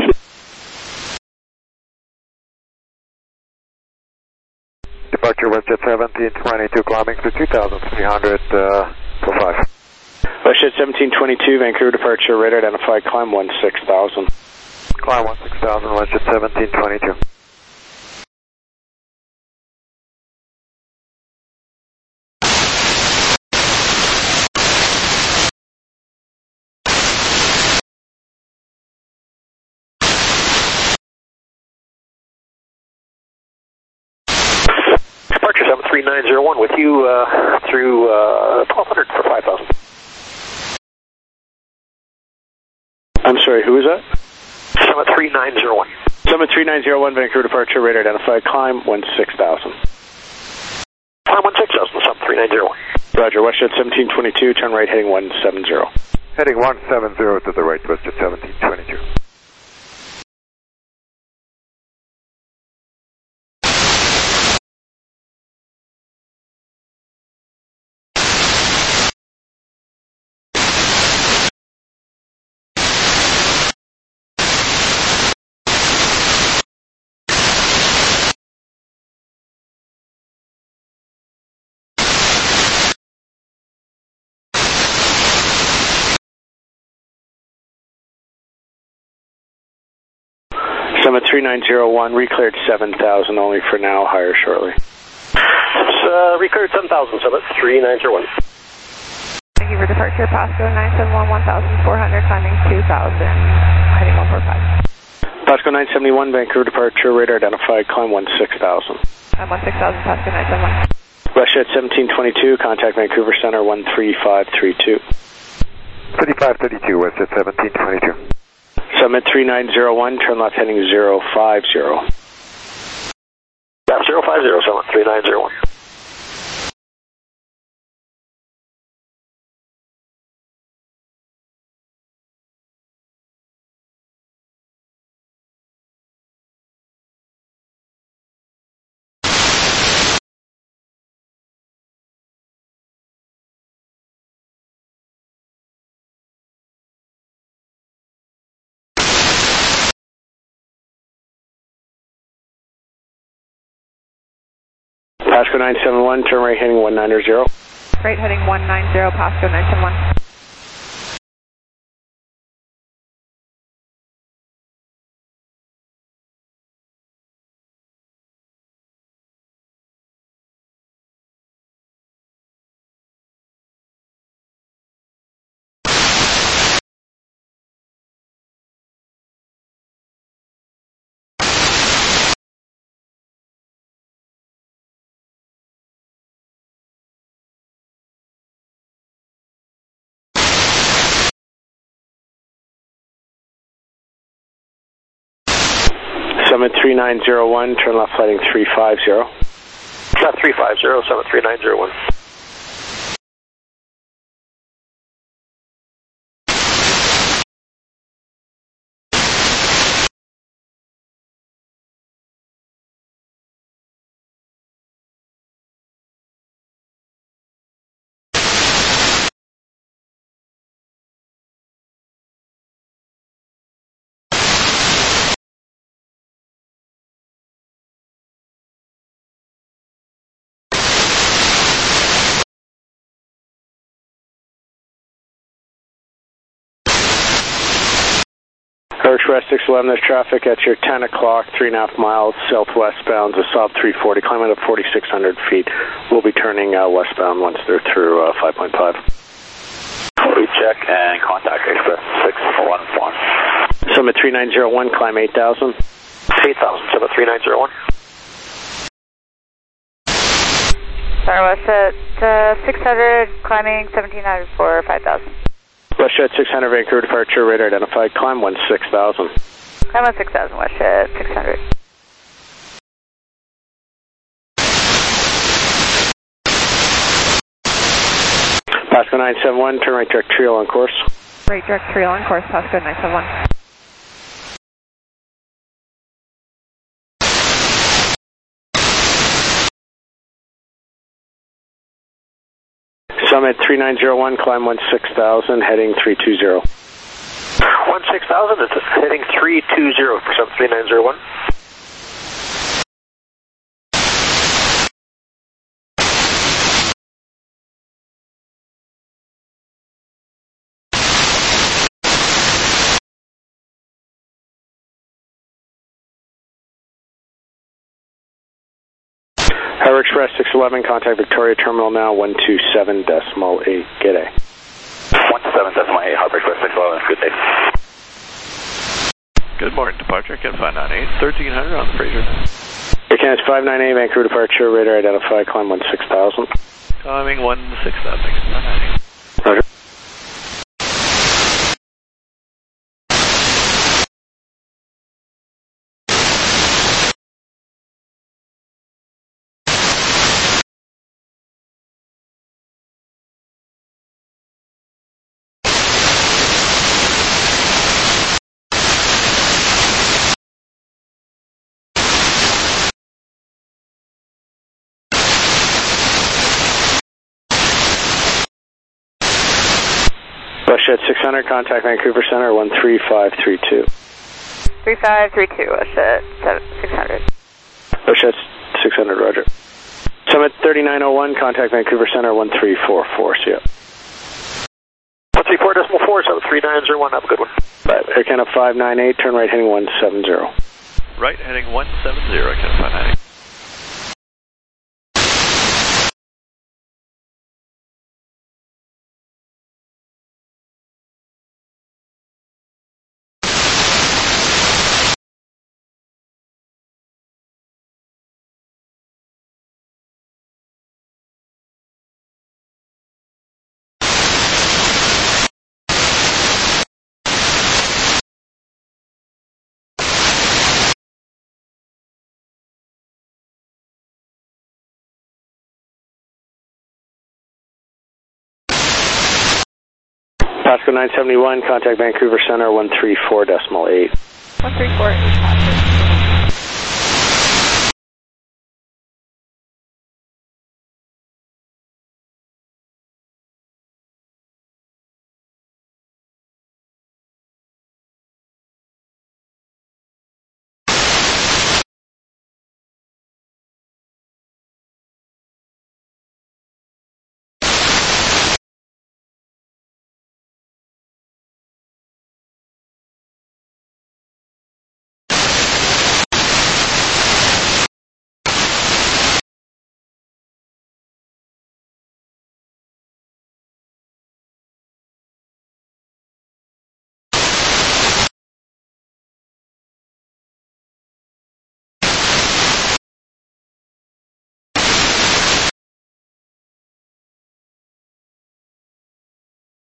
Departure WestJet 1722, climbing to 2300 for 5. WestJet 1722, Vancouver departure, radar identified, climb 16,000. Climb 16,000, WestJet 1722. Departure 73901 with you through 1200 for 5,000. I'm sorry, who is that? 73901. 73901, Vancouver departure, radar identified, climb 16,000. Climb 16,000, 73901. Roger, WestJet 1722, turn right heading 170. Heading 170 to the right, WestJet 1722. Summit 3901, recleared 7,000 only for now, higher shortly. Recleared 7,000, Summit 3901. Thank you for departure, Pasco 971, 1,400, climbing 2,000, heading 145. Pasco 971, Vancouver departure, radar identified, climb 16,000. I'm 16,000, Pasco 971. WestJet 1722, contact Vancouver Center 13532. 3532, WestJet 1722. Summit 3901, turn left heading 050. Yeah, 050, Summit 3901. Pasco 971, turn right heading 190. Right heading 190, Pasco 971. Summit 3901, turn left flighting 350. 350, Summit 3901. Express 611, there's traffic at your 10 o'clock, 3.5 miles southwestbound, a Saab 340, climbing up 4,600 feet. We'll be turning westbound once they're through 5.5. Check and contact Express 611. Summit 3901, climb 8,000. 8,000, Summit 3901. Southwest at 600, climbing 1700 for 5,000. WestJet 600, Vancouver departure, radar identified, climb 16,000. Climb 16,000, WestJet 600. Pasco 971, turn right direct trail on course. Right direct trail on course, Pasco 971. Summit 3901, climb 16,000, heading 320. 16,000, it's heading 320 for Summit 3901. Harbor Express 611, contact Victoria Terminal now, 127.8. Good day. 127.8, Harbor Express 611, good day. Good morning, departure, Ken 598, 1300 on the Fraser. Air Canada 598, Vancouver departure, radar identified, climb 16,000. Climbing 16,000. Roger. WestJet 600, contact Vancouver Center, 13532. 3532, WestJet 600. WestJet 600, roger. Summit 3901, contact Vancouver Center, 1344, see ya. 134.4, Summit 3901, have a good one. Air Canada 598, turn right heading 170. Right heading 170, Ken 598. Pasco 971, contact Vancouver Center, 134.8. 134.8.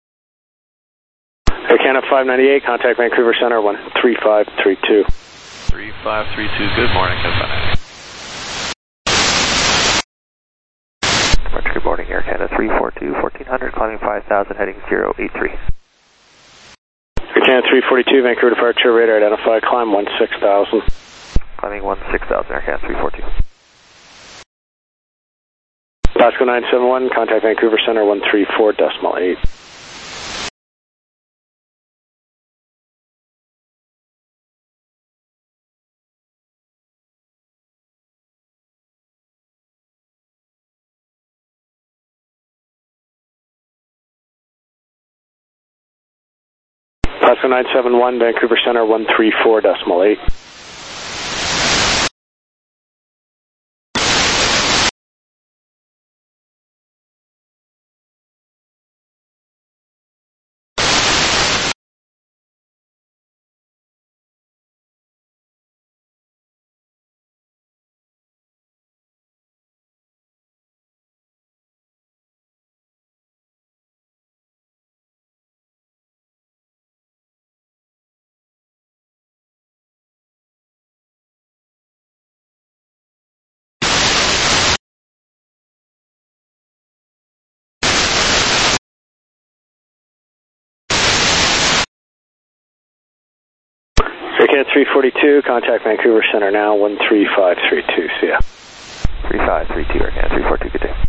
Air Canada 598, contact Vancouver Center, 13532. 3532, good morning, Canada. Good morning, Air Canada 342, 1400, climbing 5000, heading 083. Air Canada 342, Vancouver departure, radar identified, climb 16,000. Climbing 16,000, Air Canada 342. Pasco 971, contact Vancouver Center 134.8. Pasco 971, Vancouver Center 134.8. Air 342, contact Vancouver Center now, 13532, see ya. 3532, Air Canada 342, good day.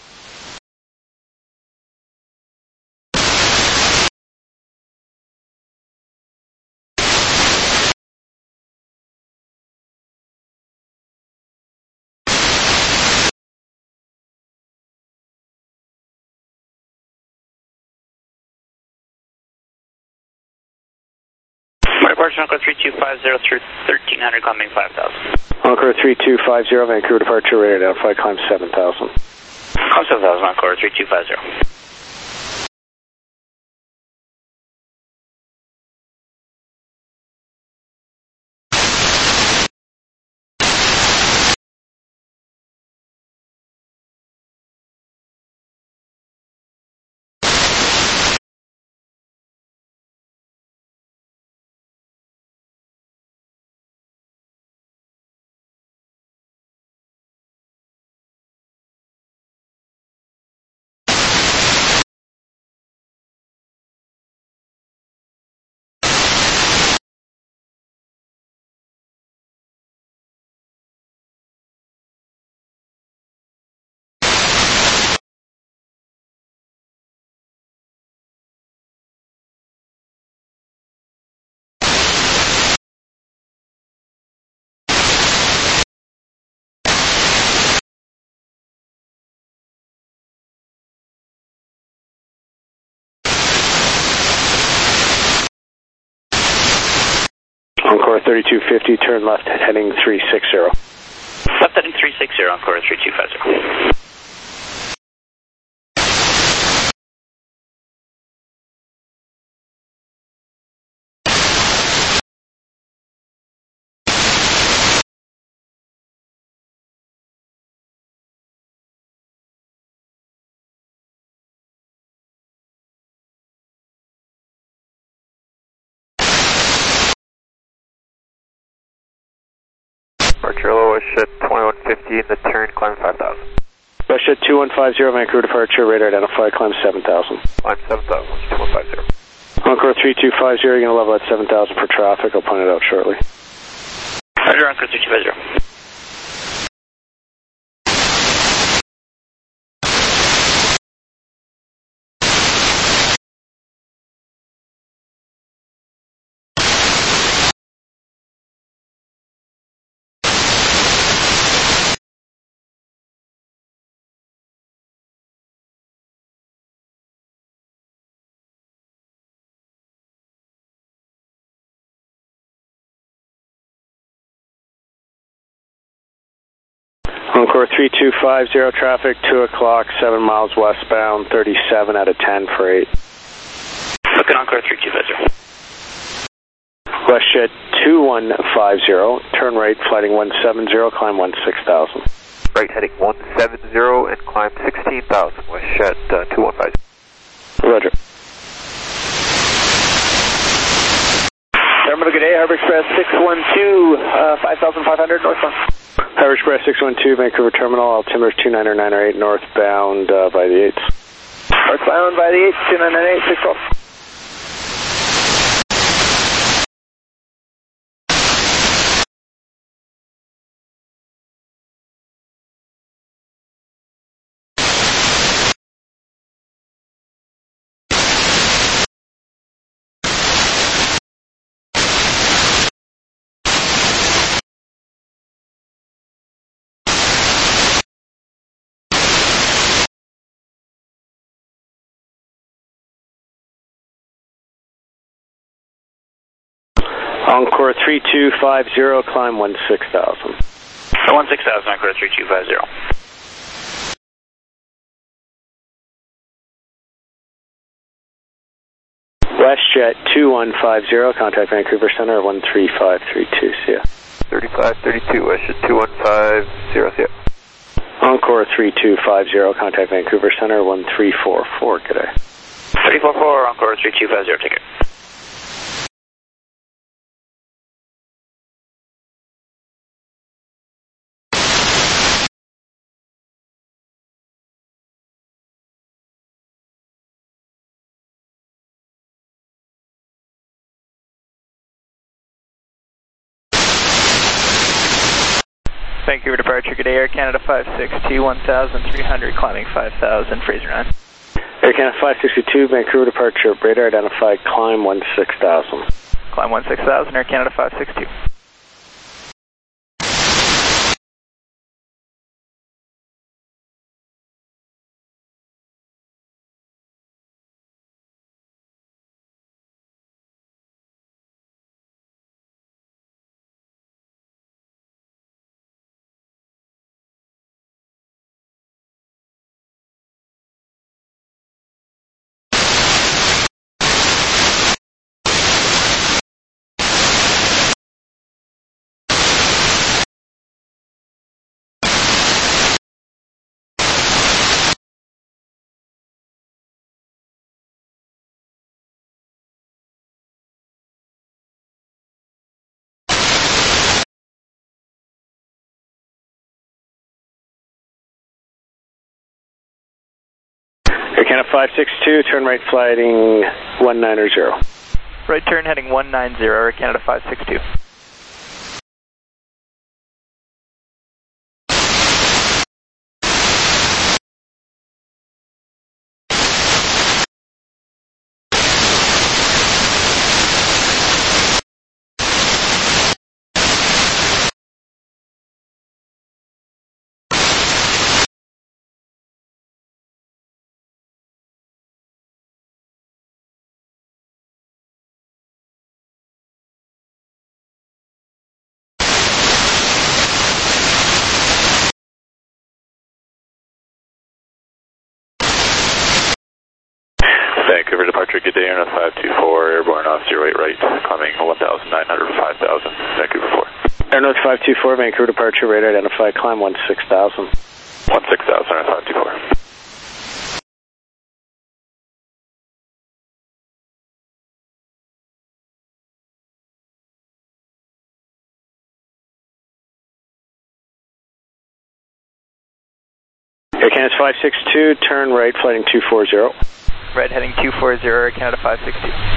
Departure Encore 3250 through 1300, climbing 5000. Encore 3250, Vancouver departure, radar identified, climb 7,000. Climb 7,000, Encore 3250. Encore 3250, turn left, heading 360. Left heading 360, Encore 3250. Departure West Jet 2150 in the turn, climb 5000. West Jet 2150, Vancouver departure, radar identified, climb 7,000. Climb 7,000, 2150. Encore 3250, you're going to level at 7,000 for traffic, I'll point it out shortly. Roger, Encore 3250. Encore 3250, traffic 2 o'clock, 7 miles westbound, 37 out of 10 for 8. Looking Encore 3250. WestJet 2150, turn right, flighting 170, climb 16,000. Right, heading 170 and climb 16,000, WestJet 2150. Roger. Terminal, good day, Harbor Express 612, 5,500 northbound. Harbor Express 612, Vancouver Terminal, altimeter 29908, northbound by the 8s. Northbound by the 8s, 2998, 612. Encore 3250, climb 16,000. 16,000, Encore 3250. WestJet 2150, contact Vancouver Center 13532, see ya. 3532, WestJet 2150, see ya. Encore 3250, contact Vancouver Center 1344, good day. 344, Encore 3250, ticket. Vancouver departure, good day, Air Canada 562, 1,300, climbing 5,000, Fraser 9. Air Canada 562, Vancouver departure, radar identified, climb 16,000. Climb 16,000, Air Canada 562. Air Canada 562, turn right flighting 190. Right turn heading 190, Air Canada 562. Vancouver departure, good day, Airnav 524, airborne off 08 right, climbing 1,900, 5,000, Vancouver 4. Airnav 524, Vancouver departure, radar identified, climb 16,000. 16,000, Airnav 524. Air Canada 562, turn right flighting 240. Right heading 240, Air Canada 562.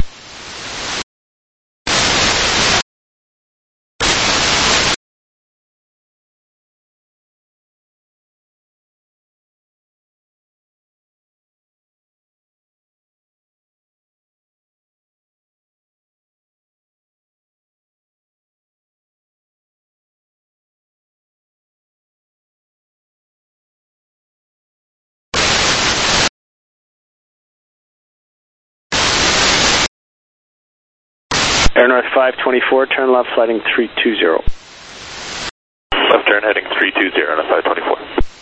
Air North 524, turn left flighting 320. Left turn heading 320 on a 524.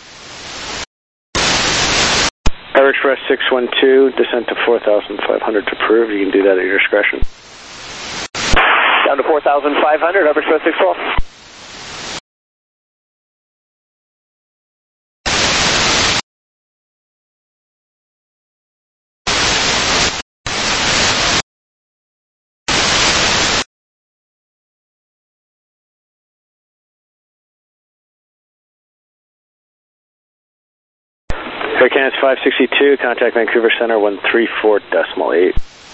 Air Express 612, descent to 4,500 to Peru. You can do that at your discretion. Down to 4,500, Air Express 612. Air Canada 562, contact Vancouver Center 134.8.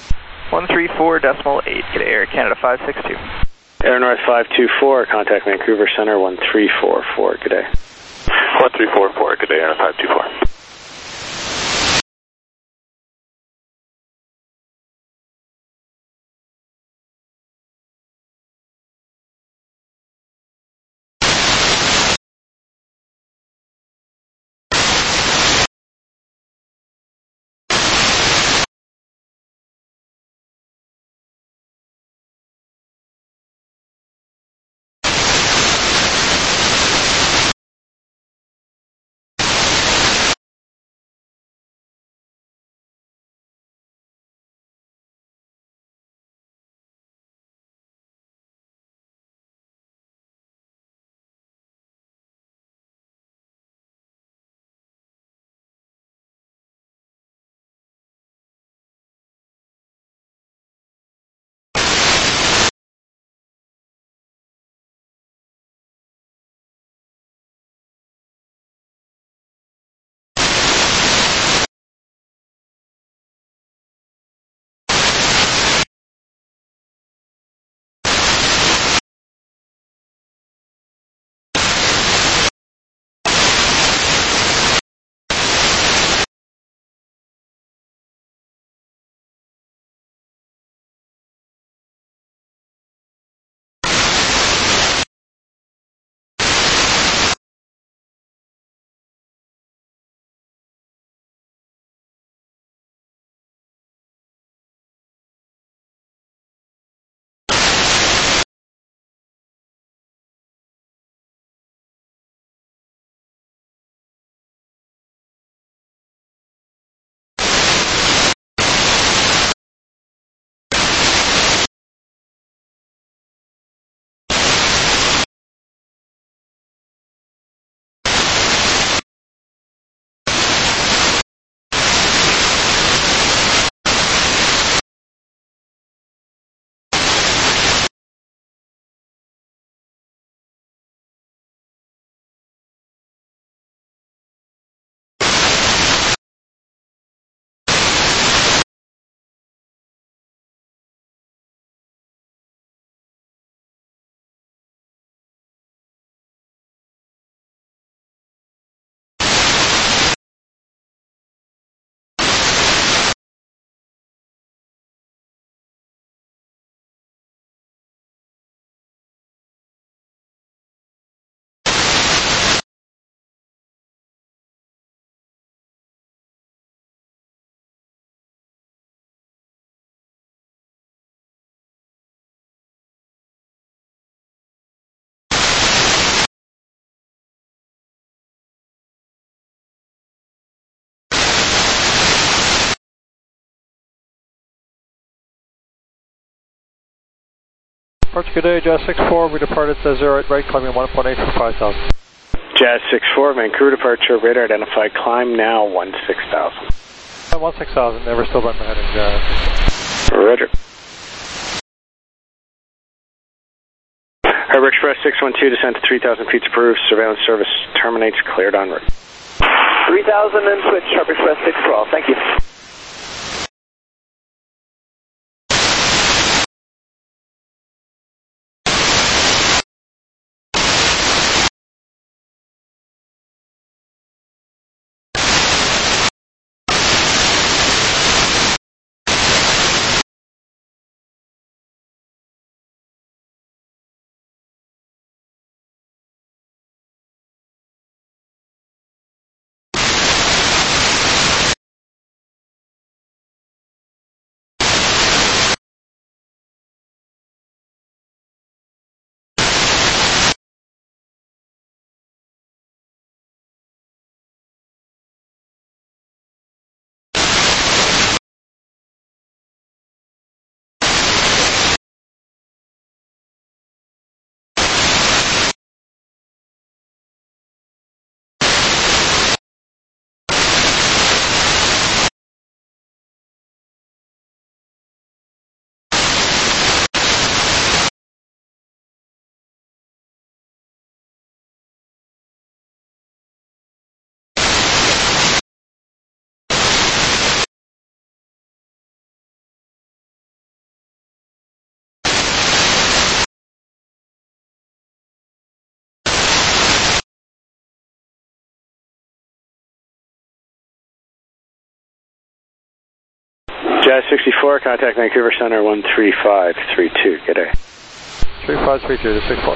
134.8, good day, Air Canada 562. Air North 524, contact Vancouver Center 1344, good day. 1344, good day, Air 524. Departure good day, Jazz 64, we departed 08 right, climbing 1.8 for 5,000. Jazz 64, Vancouver departure, radar identified, climb now 16,000. 16,000, never still run ahead in Jazz. Roger. Harbor Express 612, descent to 3,000 feet approved, surveillance service terminates, cleared en route. 3,000 and switch, Harbor Express 612, thank you. Jazz 64, contact Vancouver Center 13532. Good day. 3532 to 64.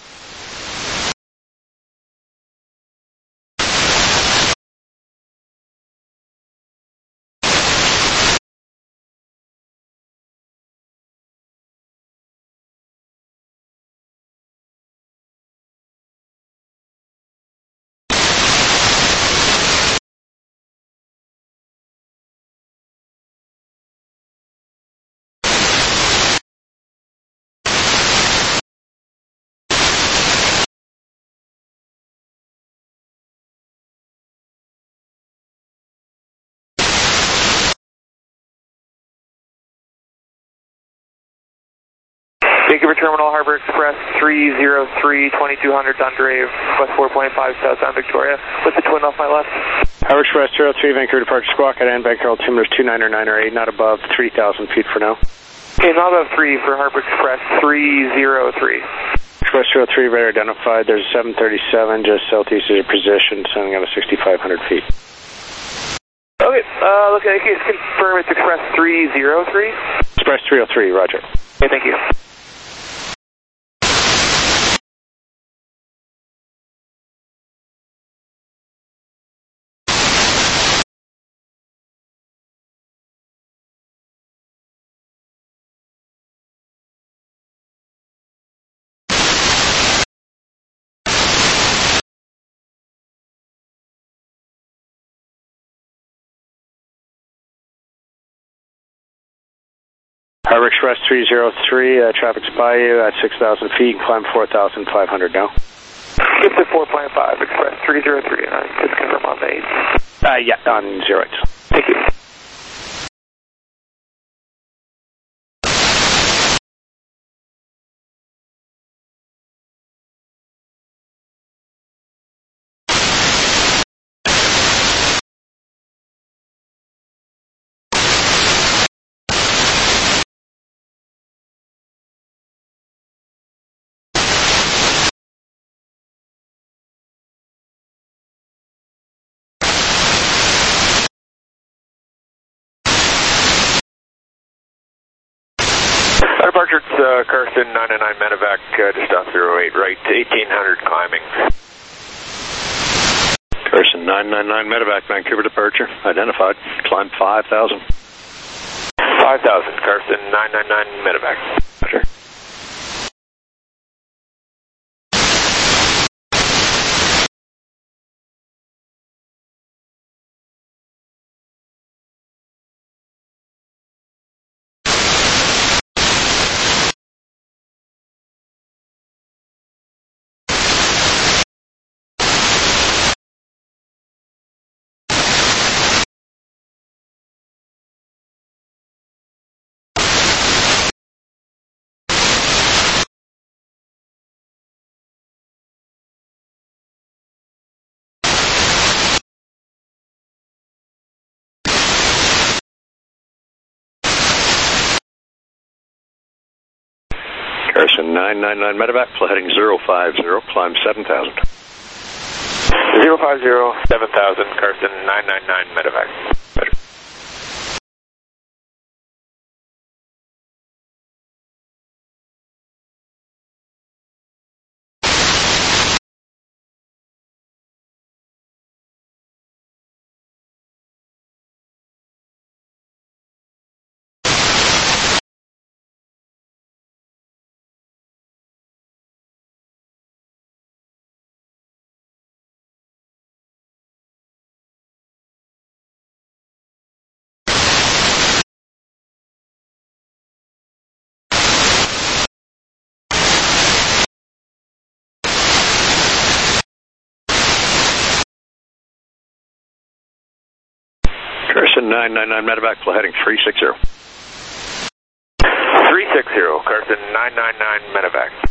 Vancouver Terminal, Harbor Express 303, 2200 Dundrave, West 4.5, southbound Victoria, with the twin off my left. Harbor Express 303, Vancouver Departure Squawk at end, Vancouver altimeter 299 8, not above 3,000 feet for now. Okay, not above 3 for Harbor Express 303. Express 303, radar identified. There's a 737 just southeast of your position, sending out at 6,500 feet. Okay, look at case, confirm it's Express 303. Express 303, roger. Okay, thank you. Harbor Express 303, traffic's by you at 6,000 feet, climb 4,500 now. Skip to 4.5, Express 303, and I just confirm on the 8. Yeah, on 08. Thank you. Departure, it's Carson 999 Medevac, just off 08 right, 1800 climbing. Carson 999 Medevac, Vancouver departure, identified, climb 5,000. 5,000, Carson 999 Medevac. Roger. Carson 999 Medevac, heading 050, climb 7,000. 050, 7,000, Carson 999 Medevac. Roger. Carson 999 Medevac, heading 360. 360, Carson 999 Medevac.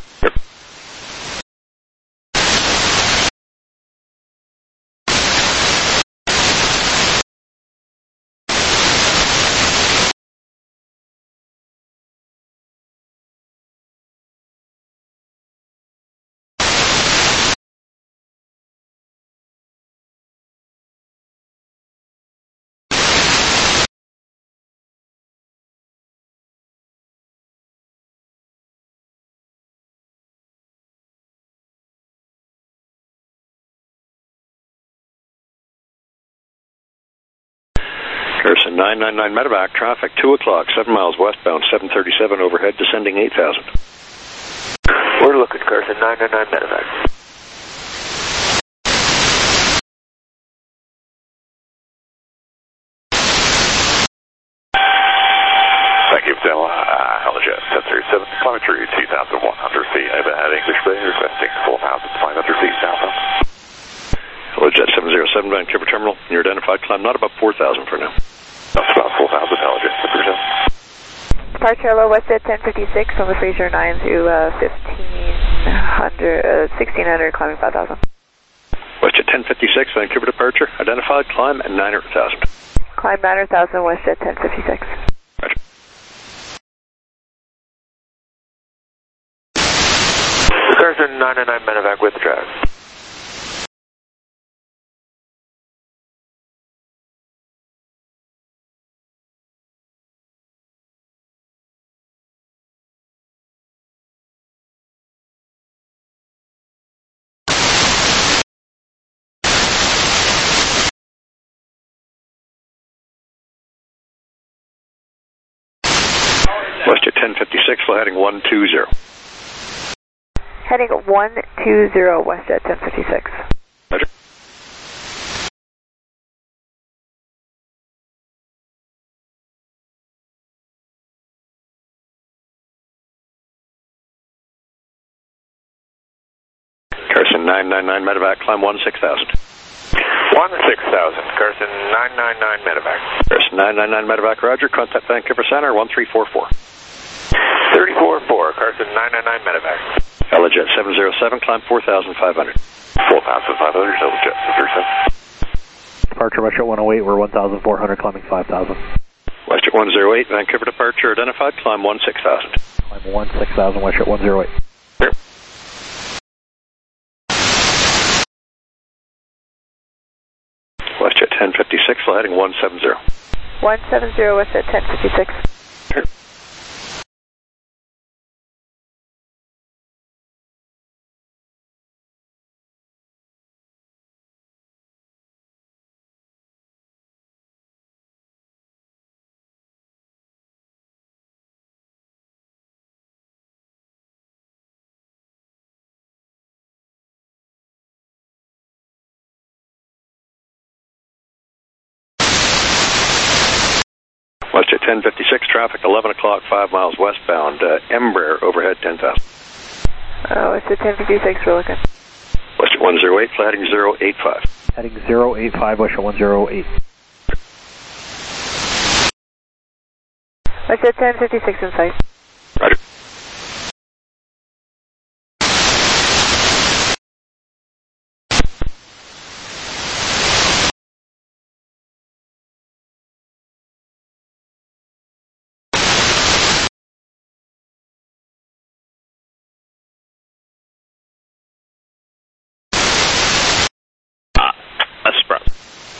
Carson 999 medevac, traffic 2 o'clock, 7 miles westbound, 737 overhead, descending 8,000. We're looking, Carson 999 medevac. Thank you, Stella. Helijet 737, telemetry 2,100 feet. Overhead English Bay, requesting 4,500 feet southbound. Helijet 707, Vancouver Terminal. Your identified climb, not about 4,000 for now. That's about 4,000, Helijet 737. Departure low Westjet 1056 on the Fraser 9 through 1600, climbing 5,000. Westjet 1056, Vancouver departure, identified climb at 900,000. Climb 900,000, Westjet 1056. Roger. Carson 999 medevac with drag. Westjet 1056, flight heading 120. Heading 120, Westjet 1056. Roger. Carson 999 medevac, climb 16,000. 16,000, Carson 999 medevac. Carson 999 medevac, roger. Contact Vancouver Center, 1344. 344, Carson 999 medevac. Helijet 707, climb 4,500. 4,500, Helijet 737. Departure Westjet 108, we're 1,400, climbing 5,000. Westjet 108, Vancouver departure, identified, climb 16,000. Climb 16,000, Westjet 108. Clear. Westjet 1056, flight heading 170. 170, Westjet 1056. Clear. Westjet 1056, traffic 11 o'clock, 5 miles westbound, Embraer overhead 10,000. Westjet 1056, we're looking. Westjet 108, flight heading 085. Heading 085, Westjet 108. Westjet 1056 in sight. Roger. That's a problem.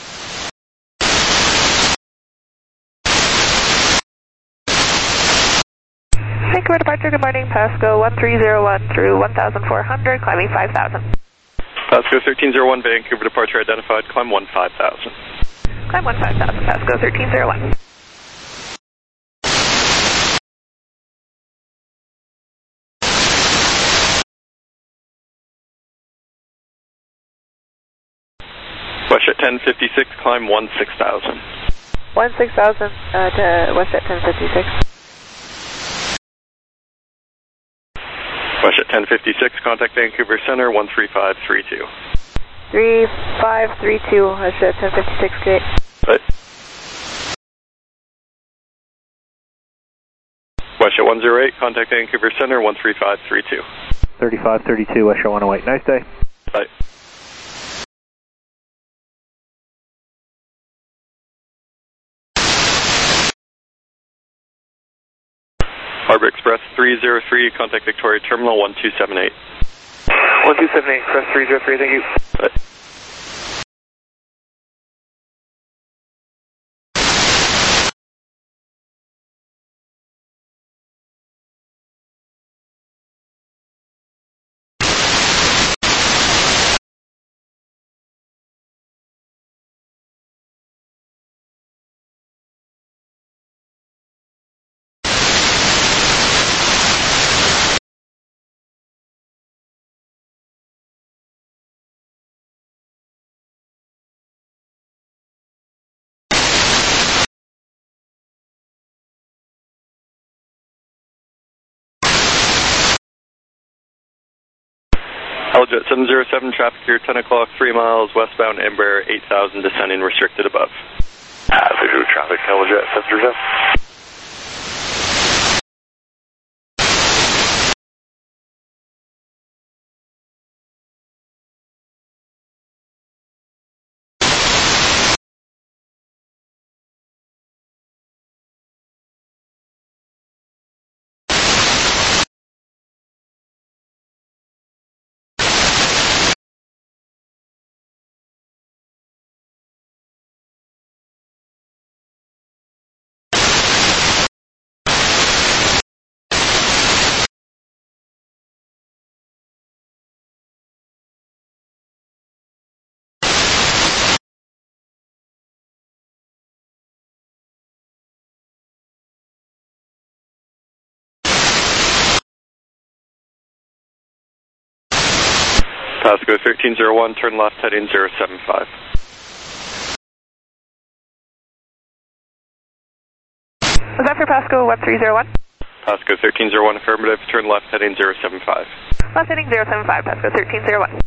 Vancouver departure, good morning, Pasco 1301 through 1,400, climbing 5,000. Pasco 1301, Vancouver departure identified, climb 15,000. Climb 15,000, Pasco 1301. Westjet 1056, climb 16,000. 16,000 to Westjet 1056. Westjet 1056, contact Vancouver Center, 13532. 3532, Westjet 1056, great. Right. Westjet 108, contact Vancouver Center, 13532. 3532, Westjet 108. Nice day. Bye. Harbor Express 303, contact Victoria Terminal 1278. 1278, Express 303, thank you. Bye. Helijet 707, traffic here, 10 o'clock, 3 miles, westbound, Embraer 8000, descending, restricted above. Visual traffic, Helijet 707. Pasco 1301, turn left heading 075. Was that for Pasco 1301? Pasco 1301, affirmative, turn left heading 075. Left heading 075, Pasco 1301.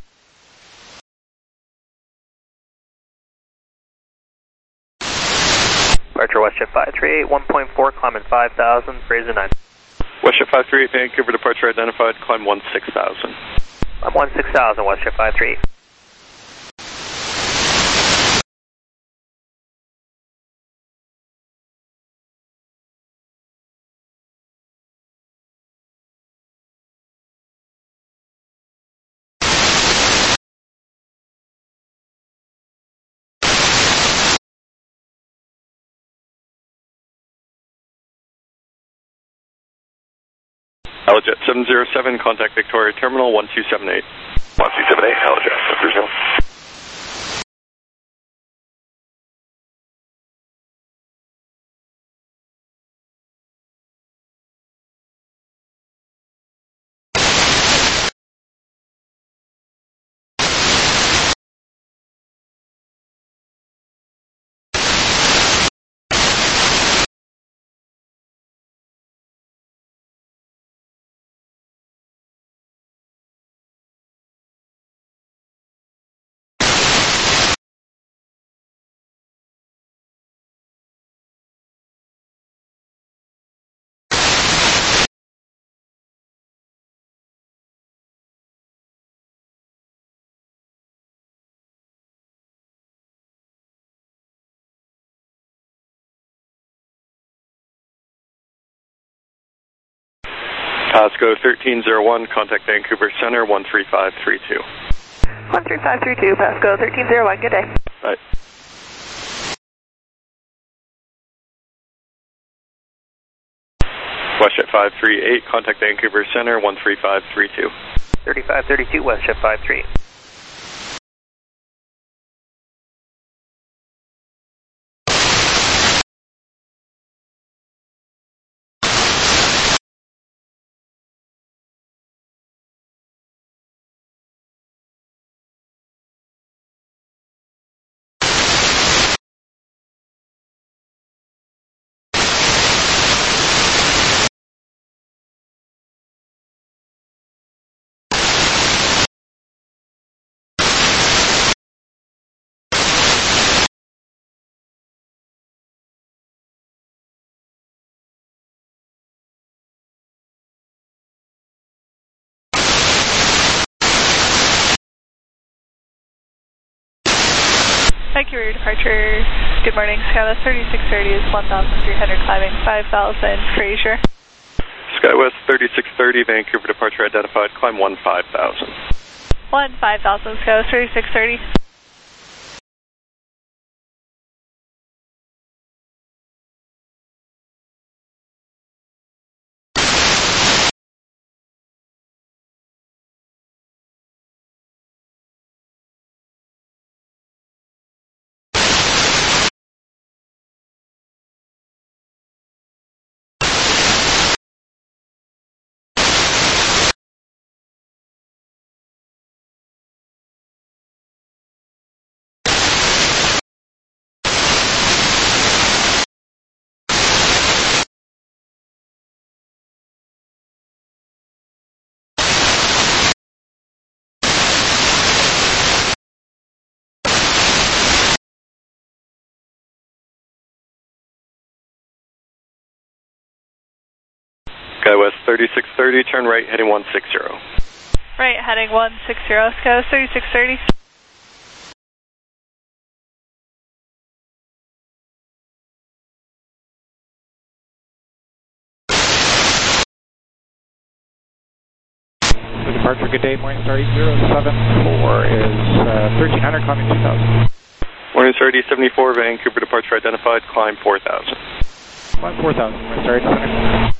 Departure WestJet 538, 1.4, climbing 5,000, Fraser 9. WestJet 538, Vancouver, departure identified, climb 16,000. I'm 16,000, WestJet 538. Helijet 707, contact Victoria Terminal 1278. 1278, Helijet 707. Pasco 1301, contact Vancouver Center 13532. 13532, Pasco 1301, good day. Bye. WestJet 538, contact Vancouver Center 13532. 3532, WestJet 53. Vancouver departure, good morning, SkyWest 3630 is 1,300, climbing 5,000, Fraser. SkyWest 3630, Vancouver departure identified, climb 15,000. 15,000, SkyWest 3630. SkyWest 3630, turn right, heading 160. Right, heading 160, SkyWest 3630. The departure, good day, Morningstar 8074 is 1300, climbing 2000. Morningstar 8074, Vancouver departure identified, climb 4000. Climb 4000, Morningstar 8074.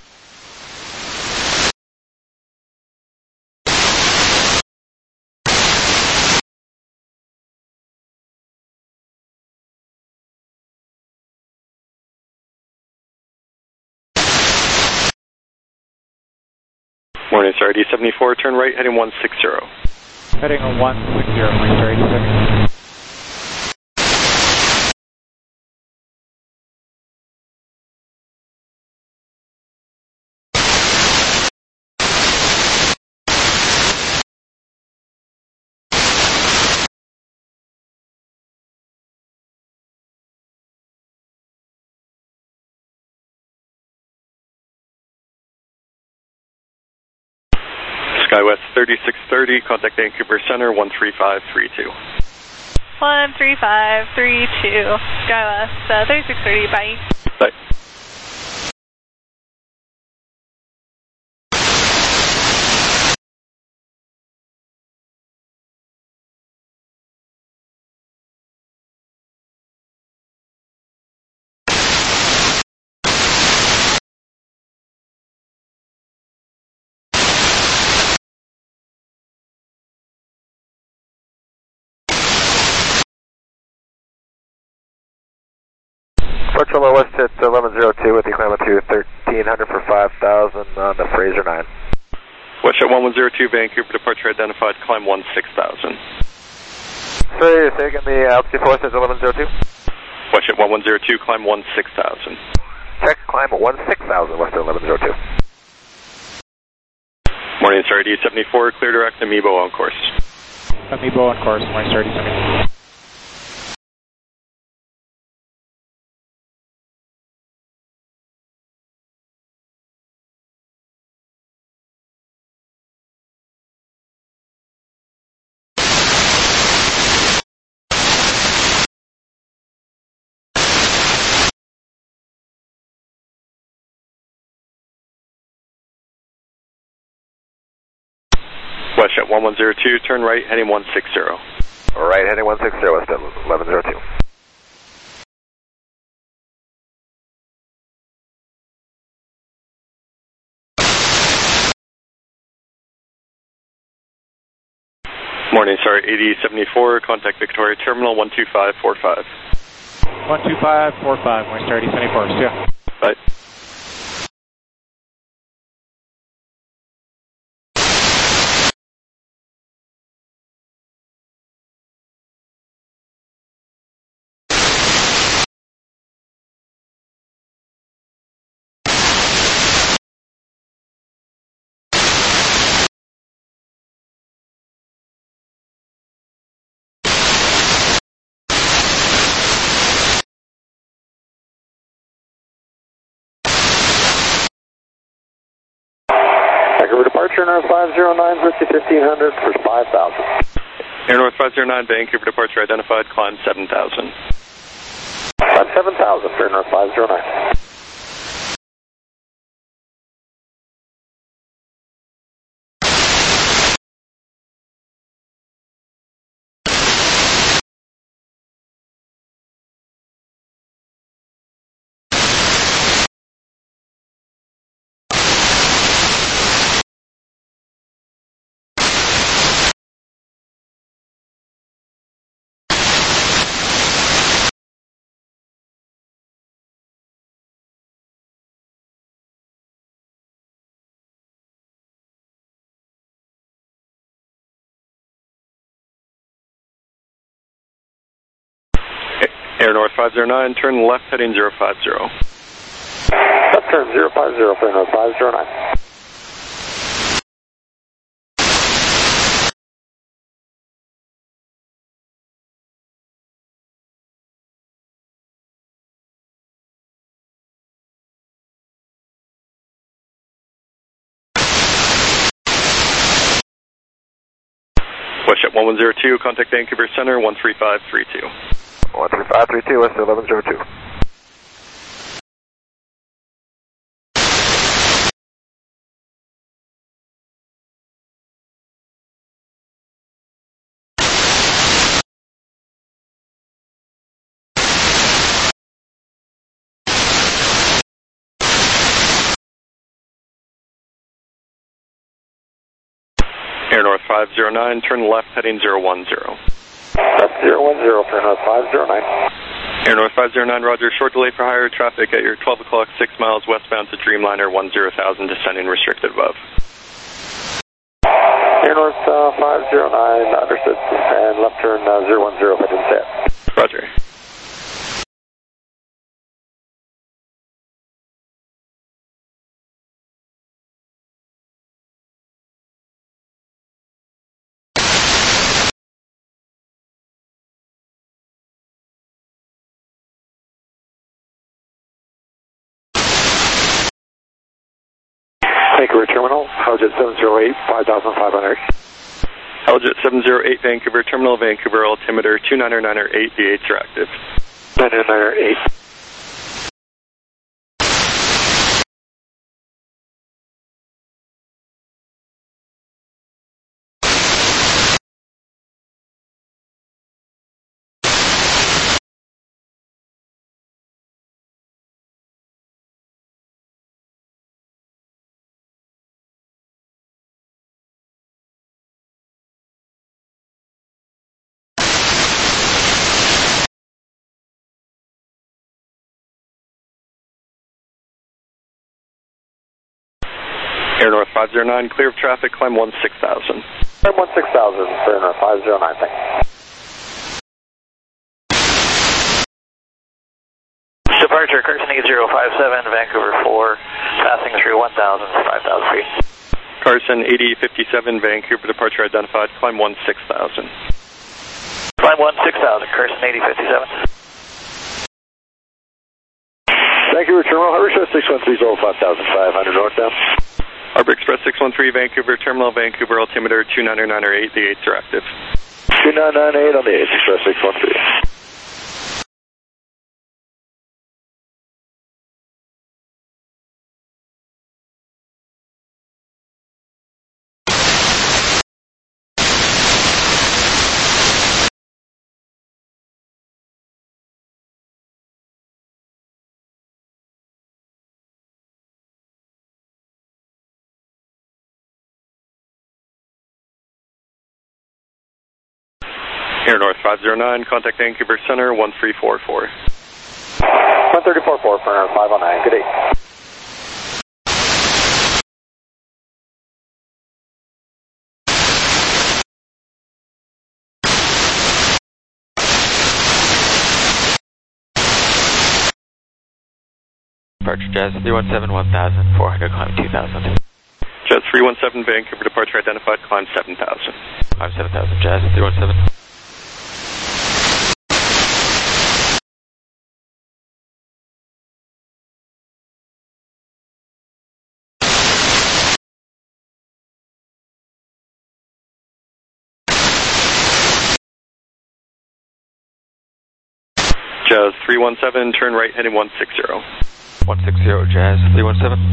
Morningstar 8074, turn right, heading 160. Heading on 160, Morningstar 8074. SkyWest 3630, contact Vancouver Center 13532. 13532, SkyWest 3630, bye. Bye. Departure low west at 1102 with the climb up to 1300 for 5000 on the Fraser 9. Westjet 1102, Vancouver departure identified, climb 16,000. Sorry, say again the altitude for us is 1102? Westjet 1102, climb 16,000. Check, climb 16,000 west of 1102. Morningstar 8074, clear direct, Amiibo on course. Amiibo on course, Morningstar 8074. Westjet 1102, turn right, heading 160. Right, heading 160 west at 1102. Morningstar 8074, contact Victoria Terminal 12545. 12545, Morningstar 8074, see ya. Bye. Vancouver departure, North 509, 1500 for 5000. Air North 509, Vancouver departure identified, climb 7,000. Climb 7,000 for Air North 509. Air North 509, turn left heading 050. Left turn 050 for Air North 509. 1102, contact Vancouver Center, 13532. 13532, West 1102. Air North 509, turn left heading 010. Left 010, turn left 509. Air North 509, roger, short delay for higher traffic at your 12 o'clock, 6 miles westbound to Dreamliner 10,000, descending restricted above. Air North 509, understood, and left turn 010 heading set. Roger. Vancouver Terminal, Helijet 708, 5,500. Helijet 708, Vancouver Terminal, Vancouver altimeter 29908, V8s are active. 29908. Air North 509, clear of traffic, climb 16,000. Climb 16,000, Air North 509, thanks. Departure, Carson 8057, Vancouver 4, passing through 1,000 for 5,000 feet. Carson 8057, Vancouver departure identified, climb 16,000. Climb 16,000, Carson 8057. Vancouver Terminal, Harbor Express 6130, 5,500 northbound. Harbor Express 613, Vancouver Terminal, Vancouver altimeter 29908, the 8s are active. 2998 on the 8th, Express 613. Air North 509, contact Vancouver Center, 1344. 1344 for Air North 509, good day. Departure Jazz 317, 1,000, 400, climb 2,000. Jazz 317, Vancouver departure identified, climb 7,000. Climb 7,000, Jazz 317. Jazz 317, turn right heading 160. 160, Jazz 317.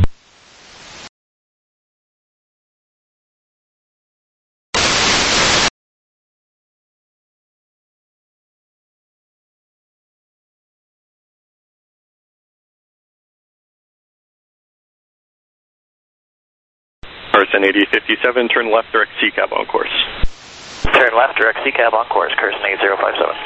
Carson 8057, turn left direct C cab on course. Turn left direct C cab on course, Carson 8057.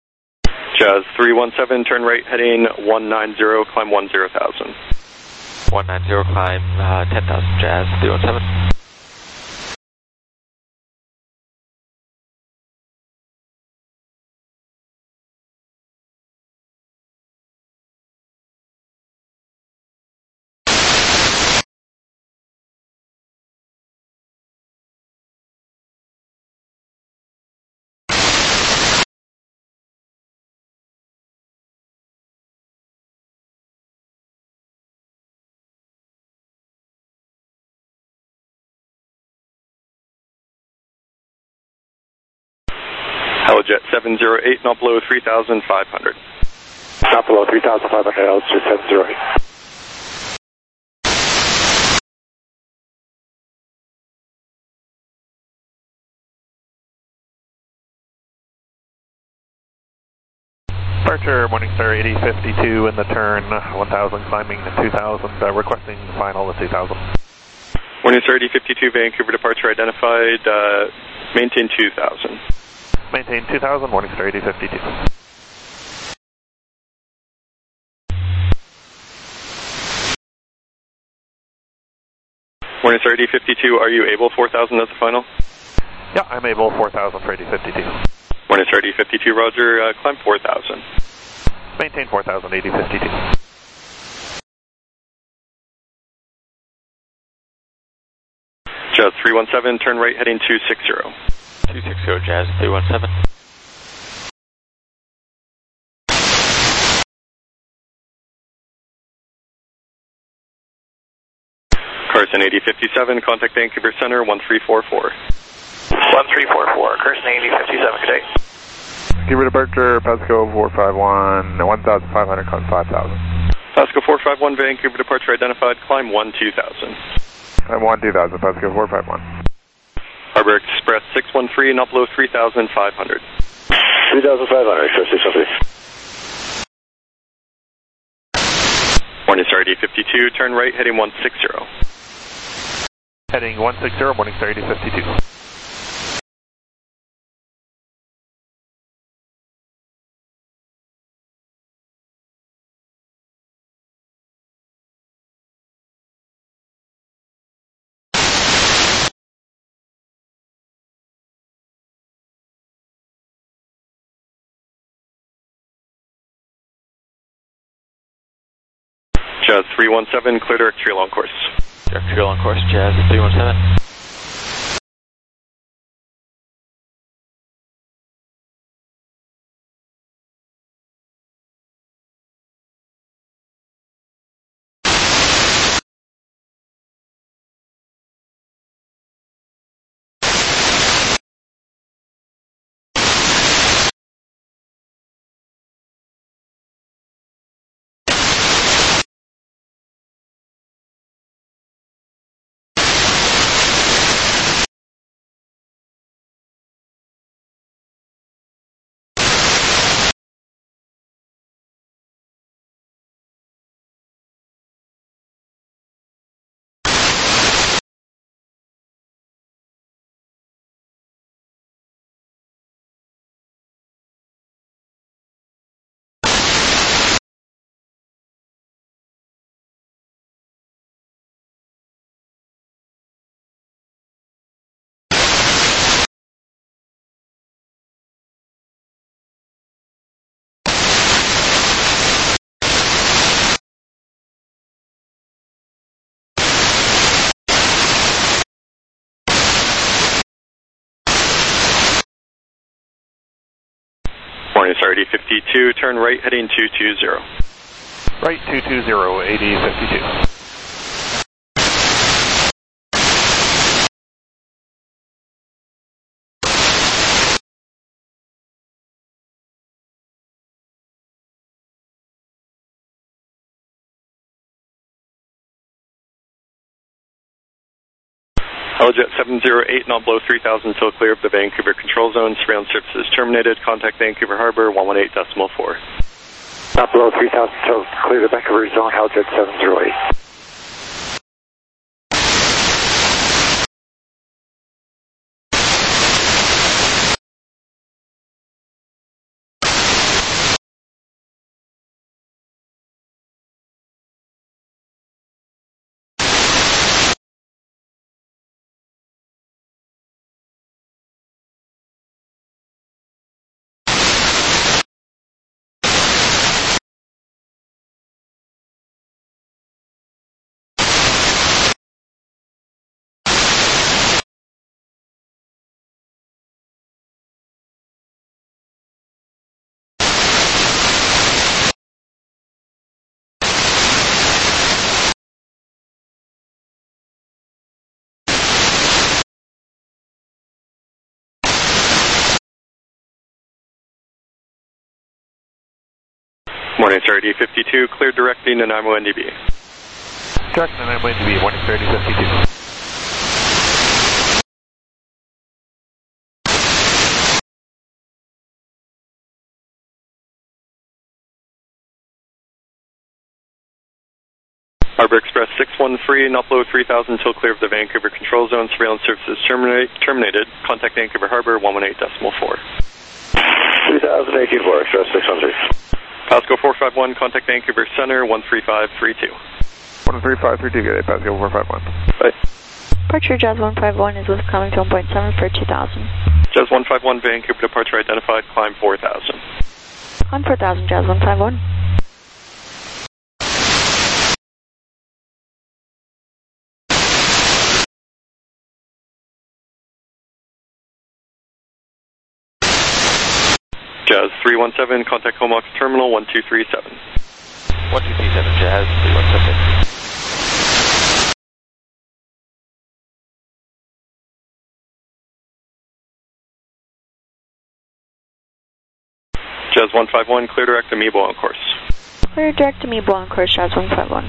Jazz 317, turn right heading 190, climb 10,000. 190, climb 10,000 Jazz 317. Helijet 708, not below 3,500. Not below 3,500, Helijet 708. Departure Morningstar 8052 in the turn, 1000 climbing 2000, requesting final to 2000. Morningstar 8052, Vancouver departure identified, maintain 2000. Maintain 2000, Morningstar 8052. Morningstar 8052, are you able 4000 as the final? Yeah, I'm able 4000 for 8052. Morningstar 8052, roger, climb 4000. Maintain 4000, 8052. Jazz 317, turn right heading 260. 260 Jazz 317. Carson 8057, contact Vancouver Center 1344. 1344, Carson 8057, good day. Vancouver departure, Pasco 451, 1,500, climb 5,000. Pasco 451, Vancouver departure identified, climb 2000. Climb 1,2000, Pasco 451. Harbor Express 613, not below 3,500. 3,500, Express 613. Morningstar 8052, turn right heading 160. Heading 160, Morningstar 8052. Jazz 317, clear direct trail on course. Direct trail on course, Jazz 317. Morningstar 8052, turn right heading 220. Right 220, 8052. Helijet 708, not below 3,000 until clear of the Vancouver control zone. Surveillance services terminated. Contact Vancouver Harbor 118.4. Not below 3,000 until clear the Vancouver zone, Helijet 708. Morning, sir. D52, clear directing to Nanaimo NDB. Direct to Nanaimo NDB, morning, sir. D52. Harbor Express 613, upload 3000 until clear of the Vancouver control zone. Surveillance services terminated. Contact Vancouver Harbor 118.4. 2018 for Express 613. Pasco 451, contact Vancouver Center 13532. 13532, good day, Pasco 451. Bye. Departure Jazz 151 is with climbing to 1.7 for 2000. Jazz 151, Vancouver departure identified, climb 4000. On 4000, Jazz 151. Jazz 317, contact Comox Terminal 1237. 1237, Jazz 317. Jazz 151, clear direct to Mebo on course. Clear direct to Mebo on course, Jazz 151.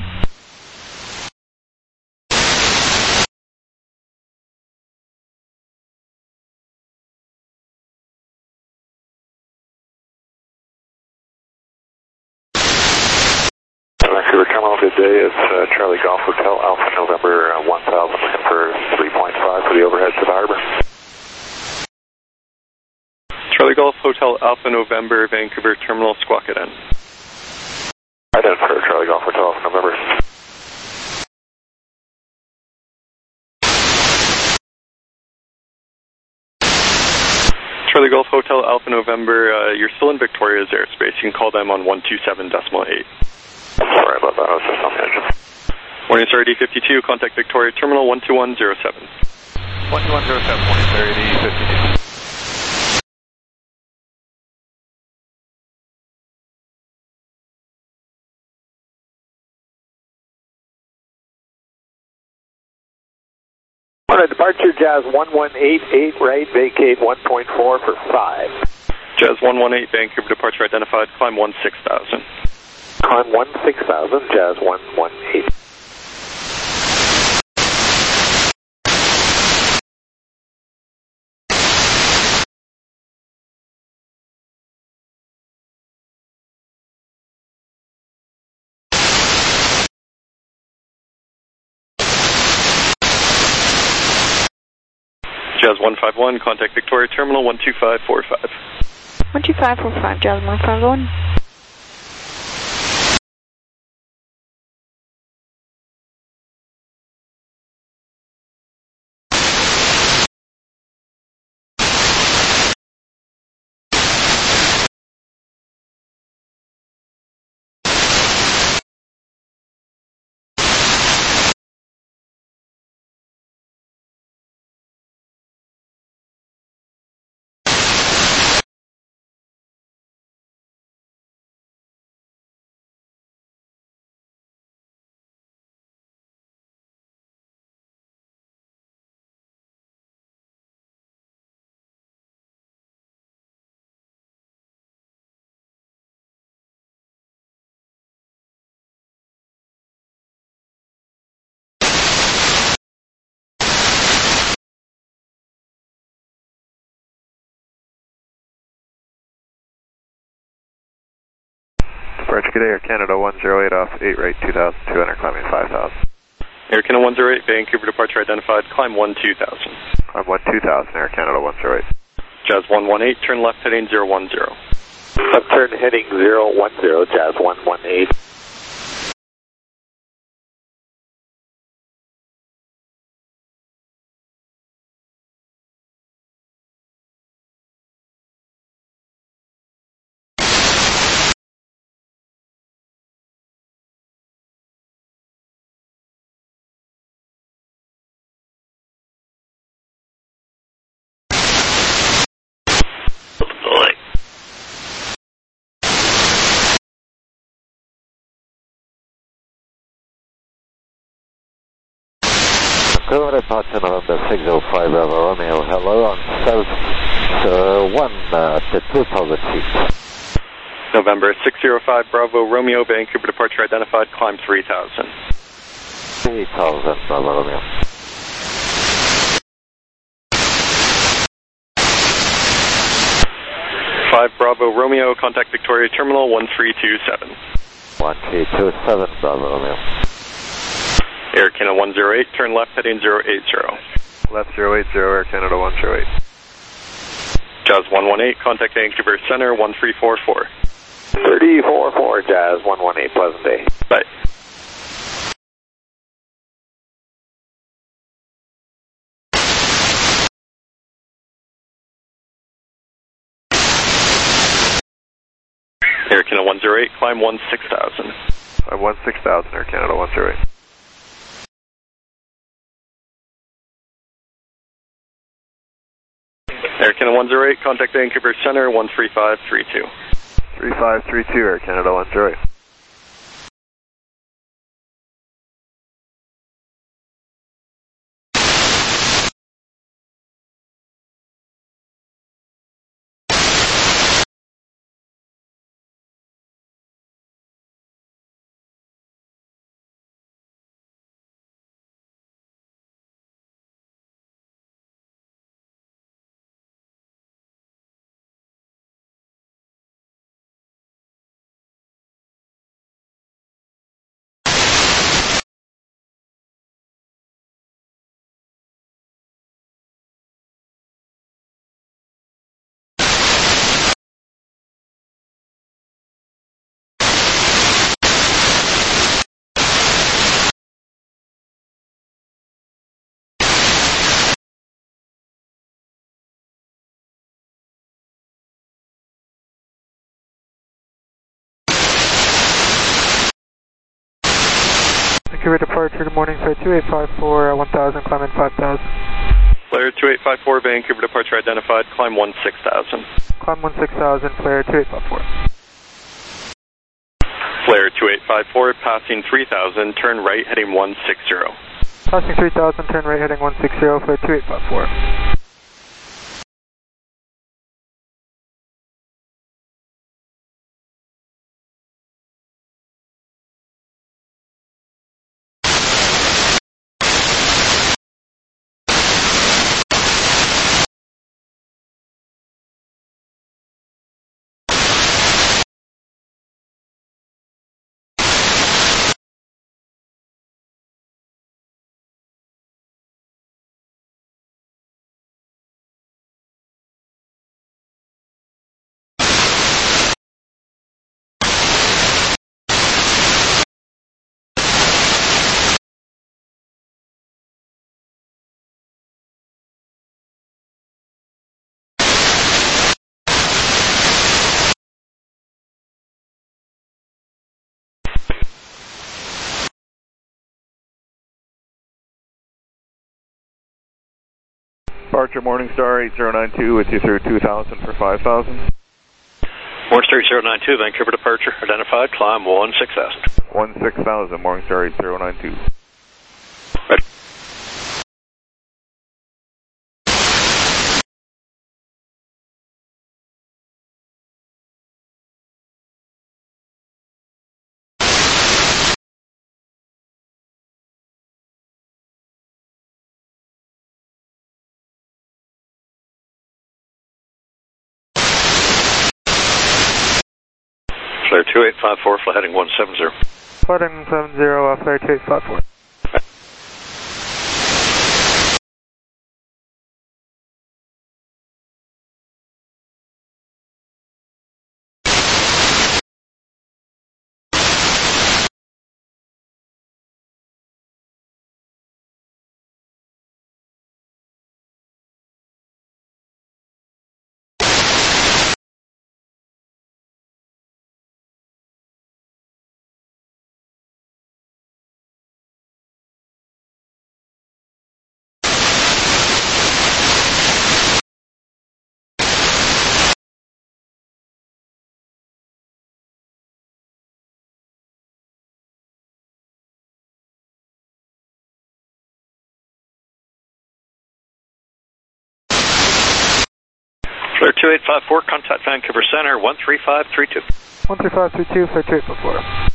Vancouver Terminal, good day. It's Charlie Golf Hotel, Alpha November 1000, looking for 3.5 for the overhead to the harbor. Charlie Golf Hotel Alpha November, Vancouver Terminal, Squawk N. Identifier Charlie Golf Hotel Alpha November. Charlie Golf Hotel Alpha November, you're still in Victoria's airspace. You can call them on 127.8. Sorry about that, I was just on the engine. Morning, sir, D52, contact Victoria Terminal 12107. 12107, morning, sir, D52. Morning, departure Jazz 1188, right, vacate 1.4 for 5. Jazz 118, Vancouver departure identified, climb 16,000. Climb 16,000, Jazz 118. Jazz 151, contact Victoria Terminal 12545. 12545, Jazz 151. Departure, good day, Air Canada 108 off 8 right 2,200, climbing 5,000. Air Canada 108, Vancouver departure identified, climb 12,000. Climb 12,000, Air Canada 108. Jazz 118, turn left heading 010. Left turn heading 010, Jazz 118. Vancouver departure November 605 Bravo Romeo, hello on south 1 to 2,000 feet. November 605 Bravo Romeo, Vancouver departure identified, climb 3000. 3000, Bravo Romeo. 5 Bravo Romeo, contact Victoria Terminal 1327. 1327, Bravo Romeo. Air Canada 108, turn left heading 080. Left 080, Air Canada 108. Jazz 118, contact Vancouver Center 1344. 344, Jazz 118, pleasant day. Bye. Air Canada 108, climb 16,000. Climb 16,000, Air Canada 108. Air Canada 108, contact Vancouver Center 13532. 3532, Air Canada 108. Vancouver departure, good morning, flight 2854, 1000, climb in 5000. Flare 2854, Vancouver departure identified, climb 16,000. Climb 16,000, flare 2854. Flare 2854, passing 3000, turn right heading 160. Passing 3000, turn right heading 160, flare 2854. Departure Morningstar 8092 with you through 2000 for 5000. Morningstar 8092, Vancouver departure identified, climb 16,000. 16,000, Morningstar 8092. Ready. Flare 2854, flight heading 170. Flight heading 170, flare 2854. Clear 2854, contact Vancouver Center, 13532. 13532, Flight 2854.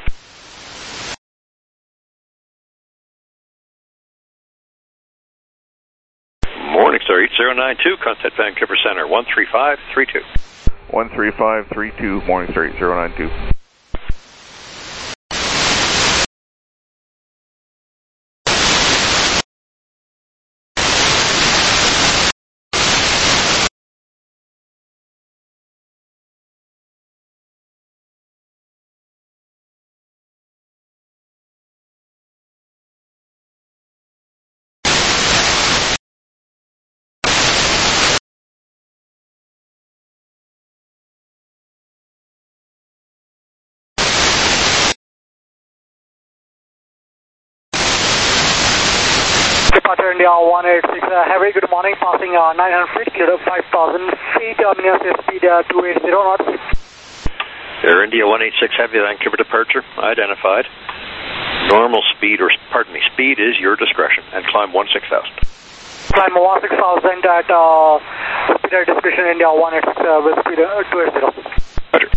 Morning, sir. 8092, contact Vancouver Center, 13532. 13532, morning, sir. 8092. Departure India 186, Harry, good morning, passing 900 feet, clear of 5,000 feet, terminus speed 280 knots. Air India 186 Heavy, Vancouver departure, identified. Normal speed, or pardon me, speed is your discretion, and climb 16,000. Climb 16,000 at speed at discretion India 186 with speed 280. Roger.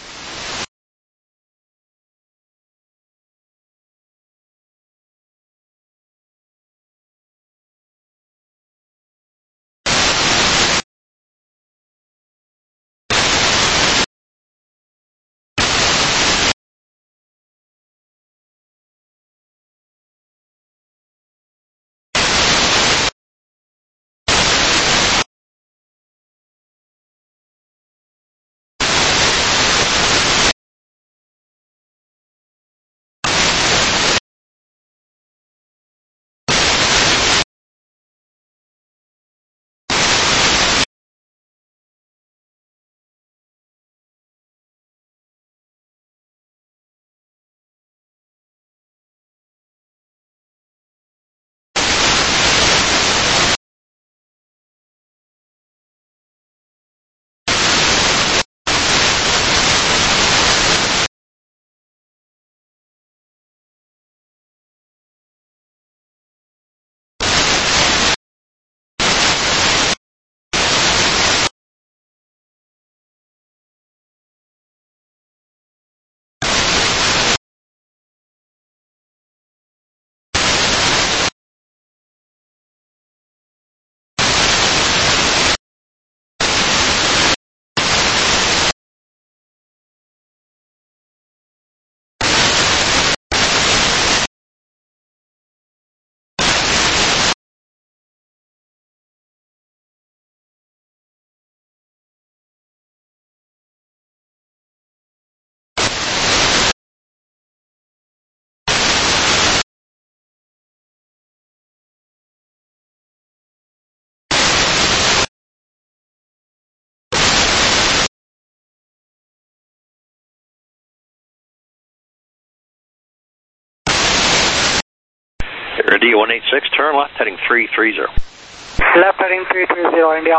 Air India 186, turn left, heading 330. Left heading 330, India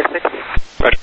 186. Roger.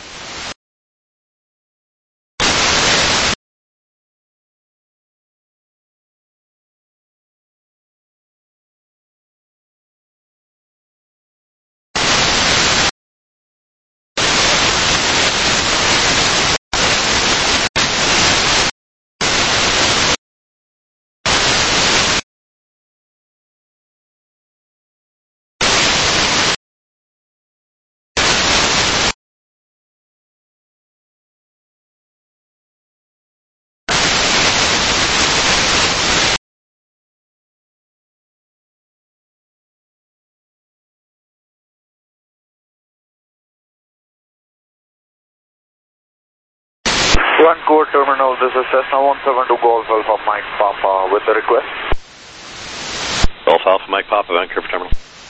Vancouver Terminal, this is Cessna 172 Golf Alpha Mike Papa with the request. Golf Alpha Mike Papa, Vancouver Terminal.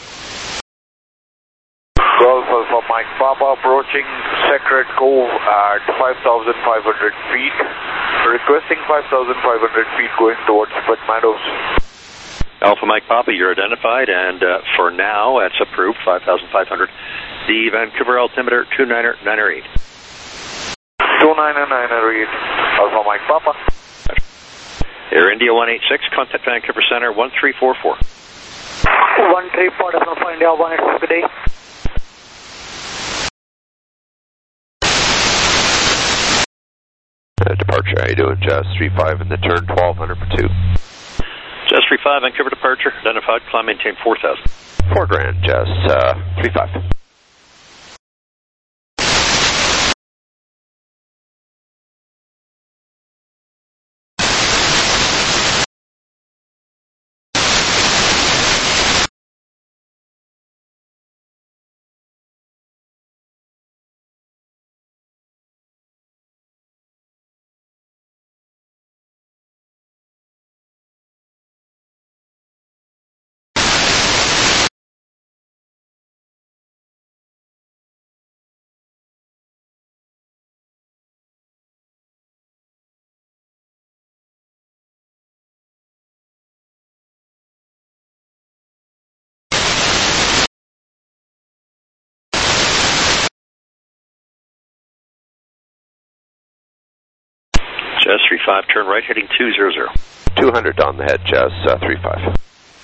Golf Alpha Mike Papa approaching Secret Cove at 5,500 feet. Requesting 5,500 feet going towards Spit Meadows. Alpha Mike Papa, you're identified, and for now, it's approved, 5,500. The Vancouver altimeter, 29908. 29908, Alpha Mike Papa. Air India 186, contact Vancouver Center, 1344. 134, Alpha India 186, good day. departure. How you doing, Jazz 35 in the turn, 1200 for 2. Jazz 35, Vancouver departure, identified, climb maintain 4,000. 4 grand, Jazz 35. Jazz 35, turn right, heading 200. 200 on the head, Jazz 35.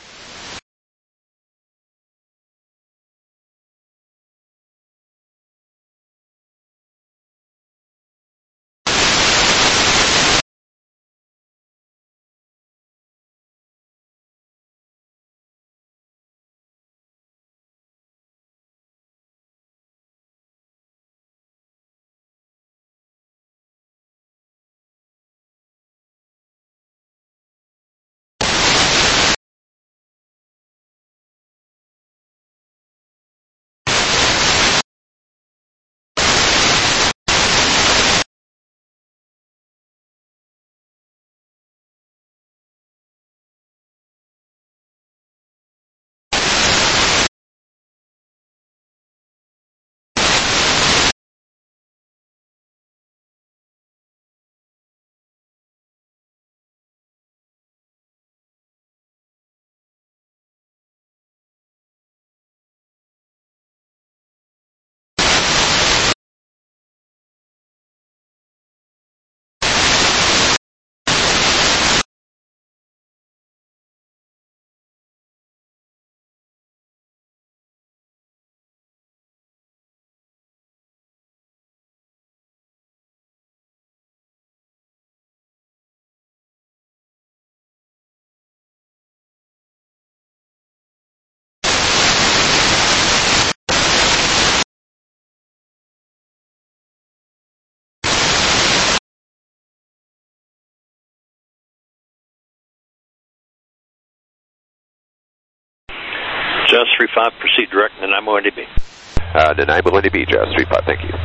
Jazz 35, proceed direct, Nanaimo, NDB. Nanaimo, NDB, Jazz 35, thank you.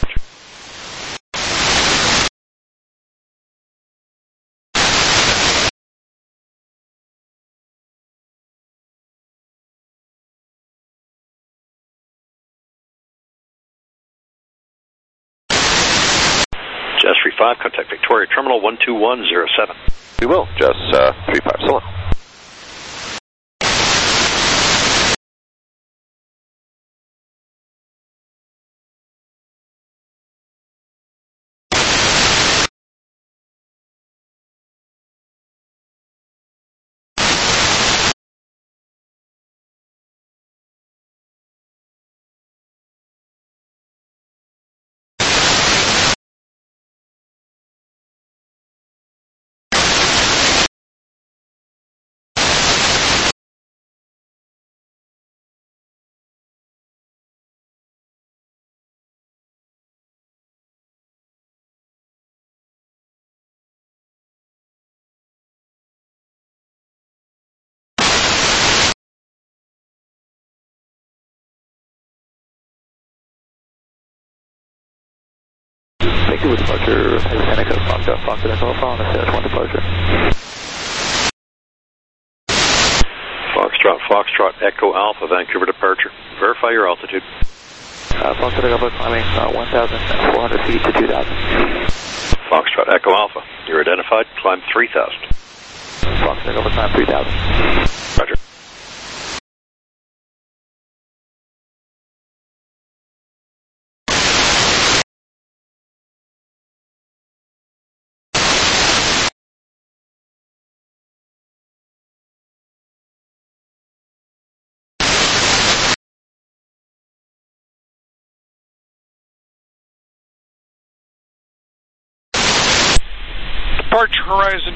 Jazz 35, contact Victoria Terminal 12107. We will, Jazz 35, so long. Vancouver departure, Seneca, Fox Echo Alpha on the 1 departure. Foxtrot, Echo Alpha, Vancouver departure. Verify your altitude. Fox Echo Alpha climbing 1,400 feet to 2,000. Foxtrot, Echo Alpha, you're identified, climb 3,000. Fox Echo Alpha climb 3,000. Roger. departure horizon